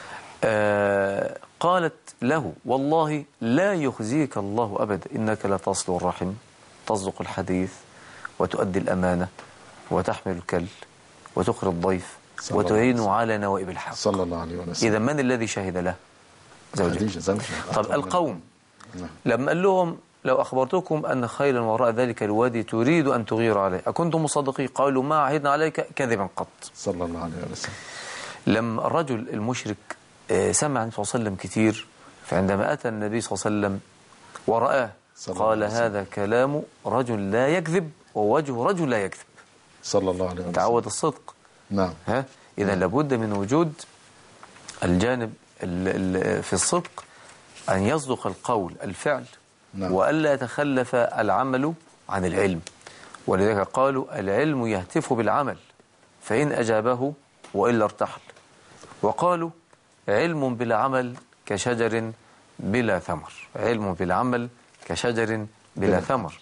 آه قالت له والله لا يخزيك الله أبدا، إنك لا تصل الرحم، تصدق الحديث، وتؤدي الأمانة، وتحمل الكل، وتقري الضيف، وتعين على نوائب الحق. صلى الله عليه وسلم. إذا من الذي شهد له؟ زوجته. زوجته. طب القوم لما قال لهم لو أخبرتكم أن خيلا وراء ذلك الوادي تريد أن تغير عليه أكنتم مصدقين؟ قالوا ما عهدنا عليك كذبا قط. صلى الله عليه وسلم. لما الرجل المشرك سمع عن صلى الله عليه وسلم كثير، فعندما أتى النبي صلى الله عليه وسلم ورآه قال هذا كلام رجل لا يكذب ووجه رجل لا يكذب. صلى الله عليه وسلم. تعود الصدق. نعم. ها إذا لابد من وجود الجانب في الصدق، أن يصدق القول الفعل. نعم. وألا يتخلف العمل عن العلم، ولذلك قالوا العلم يهتف بالعمل فإن أجابه وإلا ارتحل. وقالوا علم بلا عمل كشجر بلا ثمر، علم بلا عمل كشجر بلا ثمر.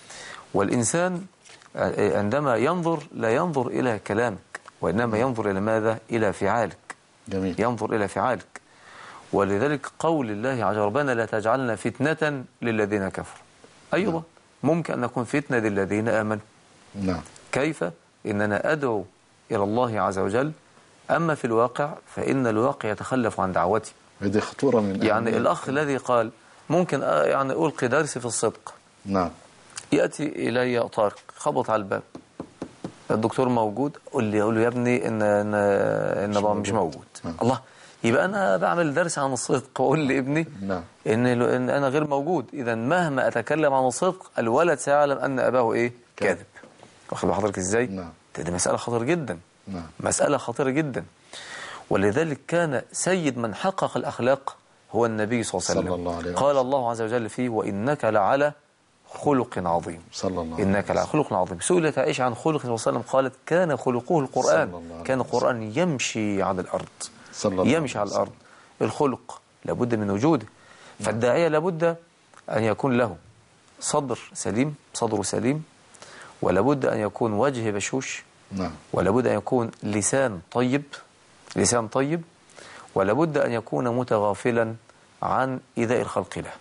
والإنسان عندما ينظر لا ينظر إلى كلامك، وإنما ينظر إلى ماذا؟ إلى فعالك. جميل. ينظر إلى فعالك. ولذلك قول الله عز وجل لا تجعلنا فتنة للذين كفروا، أيضا نعم. ممكن أن نكون فتنة للذين آمنوا. نعم. كيف؟ إننا أدعو إلى الله عز وجل، أما في الواقع فإن الواقع يتخلف عن دعوتي. هذه خطورة من يعني الأخ الذي قال ممكن يعني ألقي درسي في الصدق. نعم. يأتي إلي طارق خبط على الباب، الدكتور موجود، قل لي أقول له يا ابني إن إن إن بابا مش موجود. نعم. الله، يبقى أنا بعمل درس عن الصدق وأقول لابني نعم. إن إن أنا غير موجود. إذا مهما أتكلم عن الصدق الولد سيعلم أن أباه إيه؟ كاذب. واخد بحضرتك إزاي؟ نعم. دي مسألة خطيرة جدا. نعم. مسألة خطيرة جدا. ولذلك كان سيد من حقق الأخلاق هو النبي صلى الله عليه وسلم. صلى الله عليه وسلم. قال الله عز وجل فيه وإنك لعلى خلق عظيم. صلى الله عليه وسلم. إنك لعلى خلق عظيم. سئلت عائشة عن خلق صلى الله عليه وسلم قالت كان خلقه القرآن، كان القرآن يمشي على الأرض، صلى الله يمشي على الأرض. الخلق لابد من وجوده. فالداعية لابد أن يكون له صدر سليم، صدره سليم، ولابد أن يكون وجه بشوش. نعم. ولابد أن يكون لسان طيب، لسان طيب، ولابد أن يكون متغافلا عن إيذاء الخلق له.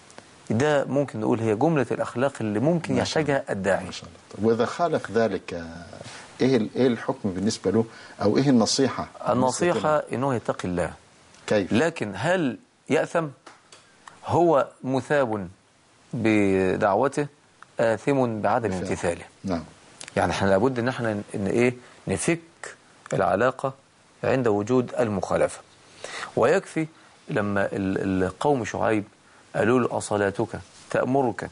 ده ممكن نقول هي جملة الأخلاق اللي ممكن يحتاجها الداعي. ما شاء الله. وإذا خالف ذلك إيه إيه الحكم بالنسبة له، أو إيه النصيحة؟ النصيحة إنه يتقي الله. كيف؟ لكن هل يأثم؟ هو مثاب بدعوته، آثم بعدم امتثاله. نعم. يعني احنا لابد ان احنا ان ايه نفك العلاقة عند وجود المخالفة. ويكفي لما القوم شعيب قالوا له أصلاتك تأمرك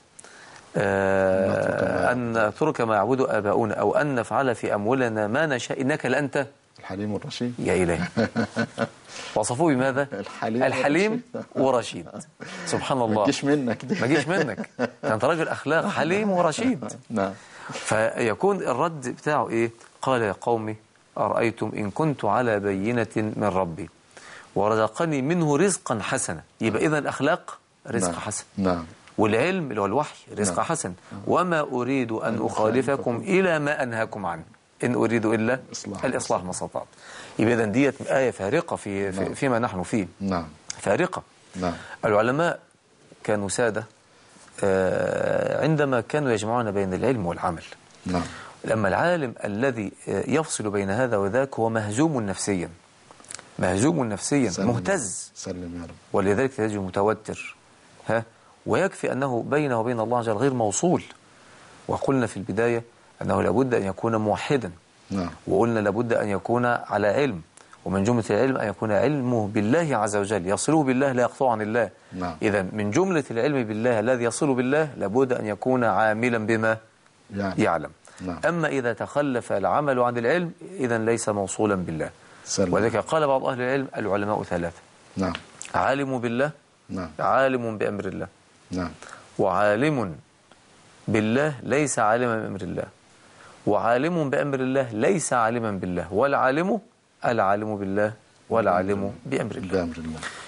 آه أن نترك ما يعبد آباؤنا أو أن نفعل في أموالنا ما نشاء إنك لأنت الحليم والرشيد. يا إلهي. وصفوه بماذا؟ الحليم, الحليم ورشيد. سبحان الله. ما جيش منك دي. ما جيش منك. أنت راجل أخلاق حليم ورشيد. نعم. فيكون الرد بتاعه إيه؟ قال يا قومي أرأيتم إن كنت على بينة من ربي ورزقني منه رزقا حسنا. يبقى إذا الأخلاق رزق نعم. حسن. نعم. والعلم اللي هو الوحي رزق نعم. حسن. وما أريد أن أخالفكم إلى ما أنهاكم عنه إن أريد إلا إصلاح. الإصلاح ما استطعت. يبقى إذا ديت آية فارقة في, في نعم. فيما نحن فيه. نعم. فارقة. نعم. العلماء كانوا سادة عندما كانوا يجمعون بين العلم والعمل. نعم. لما العالم الذي يفصل بين هذا وذاك هو مهزوم نفسيا، مهزوم نفسيا سلم مهتز، سلم يا رب. ولذلك تجد متوتر. ها ويكفي أنه بينه وبين الله عز وجل غير موصول. وقلنا في البداية أنه لابد أن يكون موحدا. نعم. وقلنا لابد أن يكون على علم، ومن جملة العلم أن يكون علمه بالله عز وجل، يصله بالله لا يقطع عن الله. نعم. إذا من جملة العلم بالله الذي يصل بالله لابد أن يكون عاملا بما يعني. يعلم. نعم. أما إذا تخلف العمل عن العلم إذا ليس موصولا بالله. سلم. وذلك قال بعض أهل العلم العلماء ثلاثة. نعم. عالم بالله. نعم. عالم بأمر الله. نعم. وعالم بالله ليس عالما بأمر الله. وعالم بأمر الله ليس عالما بالله. والعالم العالم بالله والعالم بأمر الله. بأمر الله.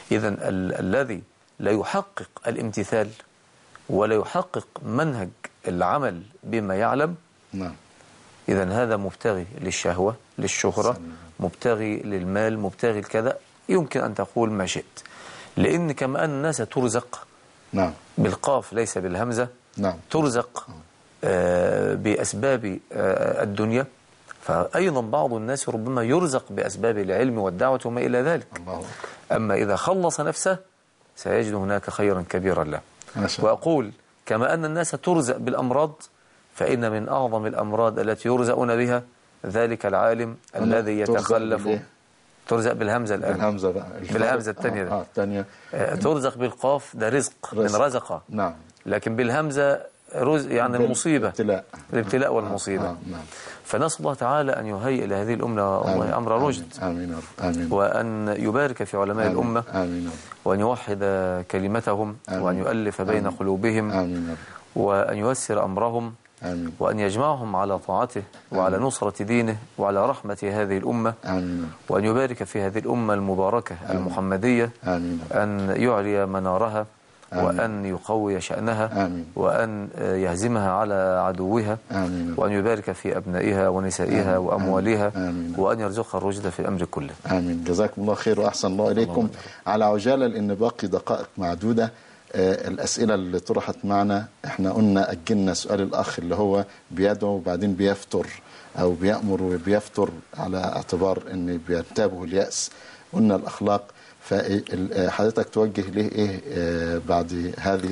إذن ال الذي لا يحقق الامتثال ولا يحقق منهج العمل بما يعلم، نعم، إذن هذا مبتغي للشهوة، للشهرة، مبتغي للمال، مبتغي الكذا، يمكن أن تقول ما شئت. لأن كما أن الناس ترزق، نعم، بالقاف ليس بالهمزة، نعم، ترزق آه بأسباب آه الدنيا، فأيضا بعض الناس ربما يرزق بأسباب العلم والدعوة وما إلى ذلك. الله. أما إذا خلص نفسه سيجد هناك خيرا كبيرا له. وأقول كما أن الناس ترزق بالأمراض، فإن من أعظم الأمراض التي يرزقون بها ذلك العالم الذي يتخلف. ترزق بالهمزة الآن، بالهمزة بقى، بالهمزة الثانية آه. آه. الثانية آه. ترزق بالقاف ده رزق, رزق. من رزق، نعم، لكن بالهمزة رزق يعني المصيبة، الابتلاء، الابتلاء والمصيبة. آه. آه. نعم. فنسأل الله تعالى أن يهيئ لهذه الأمة أمر رشد، آمين. آمين. وأن يبارك في علماء آمين. الأمة، آمين. وأن يوحد كلمتهم، آمين. وأن يؤلف بين آمين. قلوبهم، آمين. وأن ييسر أمرهم، آمين. وأن يجمعهم على طاعته وعلى آمين. نصرة دينه وعلى رحمة هذه الأمة، آمين. وأن يبارك في هذه الأمة المباركة آمين. المحمدية، آمين. أن يعلي منارها، آمين. وأن يقوي شأنها، آمين. وأن يهزمها على عدوها، آمين. وأن يبارك في أبنائها ونسائها آمين. وأموالها، آمين. وأن يرزقها الرشد في الأمر كله. آمين. جزاكم الله خير وأحسن الله إليكم. الله على عجالة، لأن باقي دقائق معدودة. آه الأسئلة اللي طرحت معنا، احنا قلنا أجلنا سؤال الأخ اللي هو بيدعو وبعدين بيفتر أو بيأمر وبيفتر على اعتبار أن بينتابه اليأس. قلنا الأخلاق، فحضرتك توجه له إيه آه بعد هذه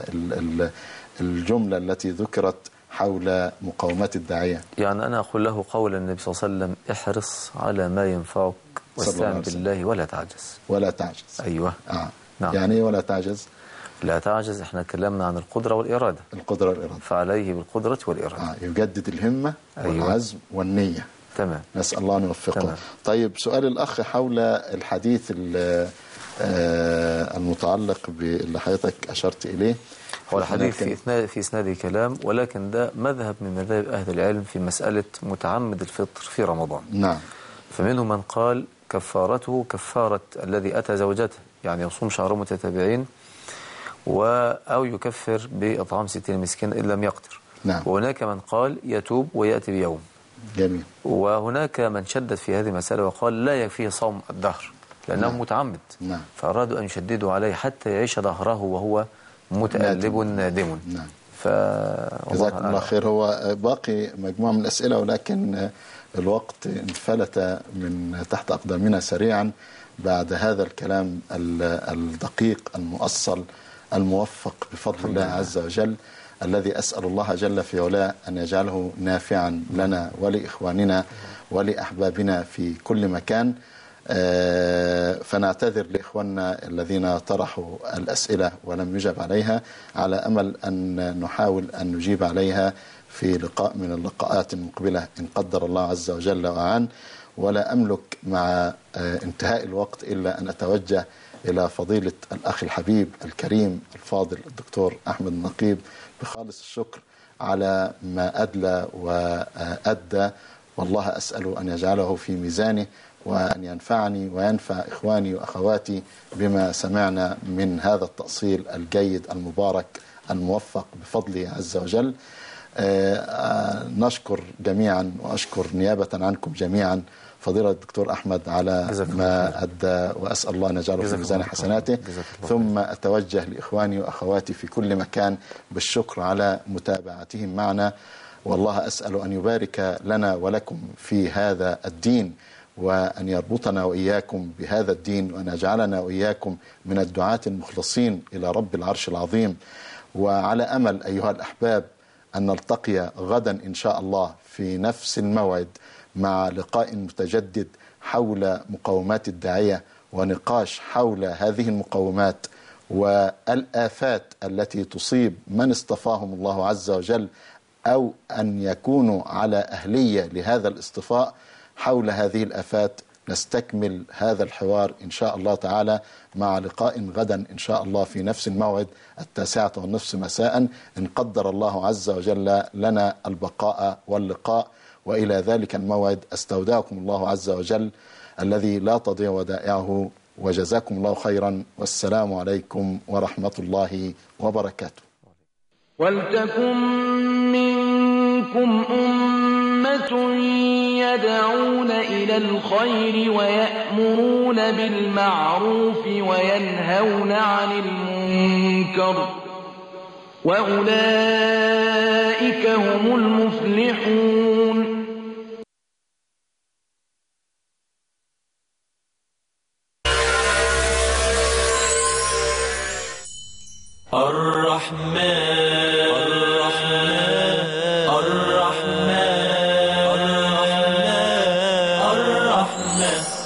الجملة التي ذكرت حول مقاومات الداعية؟ يعني أنا أقول له قول النبي صلى الله عليه وسلم: احرص على ما ينفعك واستعن بالله ولا تعجز. ولا تعجز. أيوة. آه. نعم. يعني إيه ولا تعجز؟ لا تعجز، احنا تكلمنا عن القدرة والإرادة. القدرة والإرادة. فعليه بالقدرة والإرادة. آه. يجدد الهمة، أيوة. والعزم والنية. تمام. نسأل الله أن يوفقه. طيب، سؤال الأخ حول الحديث المتعلق باللي حضرتك أشرت إليه. هو الحديث في إسناد في إسناده كلام، ولكن ده مذهب من مذاهب أهل العلم في مسألة متعمد الفطر في رمضان. نعم. فمنهم من قال كفارته كفارة الذي أتى زوجته، يعني يصوم شهر متتابعين و أو يكفر بإطعام ستين مسكين إن لم يقدر. نعم. وهناك من قال يتوب ويأتي بيوم. جميل. وهناك من شدد في هذه المسألة وقال لا يكفيه صوم الدهر لأنه نعم. متعمد. نعم. فأرادوا أن يشددوا عليه حتى يعيش دهره وهو متألب نادم. نعم. ف... جزاكم الله خير. هو باقي مجموعة من الأسئلة، ولكن الوقت انفلت من تحت أقدامنا سريعا بعد هذا الكلام الدقيق المؤصل الموفق بفضل الله عز وجل، الذي أسأل الله جل في علاه أن يجعله نافعا لنا ولإخواننا ولأحبابنا في كل مكان. فنعتذر لإخواننا الذين طرحوا الأسئلة ولم يجب عليها، على أمل أن نحاول أن نجيب عليها في لقاء من اللقاءات المقبلة إن قدر الله عز وجل وأعان. ولا أملك مع انتهاء الوقت إلا أن أتوجه إلى فضيلة الأخ الحبيب الكريم الفاضل الدكتور أحمد النقيب بخالص الشكر على ما أدلى وأدى، والله أسأل أن يجعله في ميزانه وأن ينفعني وينفع إخواني وأخواتي بما سمعنا من هذا التأصيل الجيد المبارك الموفق بفضله عز وجل. نشكر جميعا وأشكر نيابة عنكم جميعا فضيلة الدكتور أحمد على ما أدى، وأسأل الله أن يجعله في ميزان حسناته. ثم أتوجه لإخواني وأخواتي في كل مكان بالشكر على متابعتهم معنا، والله أسأل أن يبارك لنا ولكم في هذا الدين، وأن يربطنا وإياكم بهذا الدين، وأن يجعلنا وإياكم من الدعاة المخلصين إلى رب العرش العظيم. وعلى أمل أيها الأحباب أن نلتقي غدا إن شاء الله في نفس الموعد مع لقاء متجدد حول مقومات الداعية، ونقاش حول هذه المقومات والآفات التي تصيب من اصطفاهم الله عز وجل أو أن يكونوا على أهلية لهذا الاصطفاء. حول هذه الآفات نستكمل هذا الحوار إن شاء الله تعالى مع لقاء غدا إن شاء الله في نفس الموعد التاسعة والنصف مساء إن قدر الله عز وجل لنا البقاء واللقاء. وإلى ذلك الموعد أستودعكم الله عز وجل الذي لا تضيع ودائعه، وجزاكم الله خيرا، والسلام عليكم ورحمة الله وبركاته. ولتكن منكم أمة يدعون إلى الخير ويأمرون بالمعروف وينهون عن المنكر وأولئك هم المفلحون. الرحمن الرحمن الرحمن الرحمن الرحمن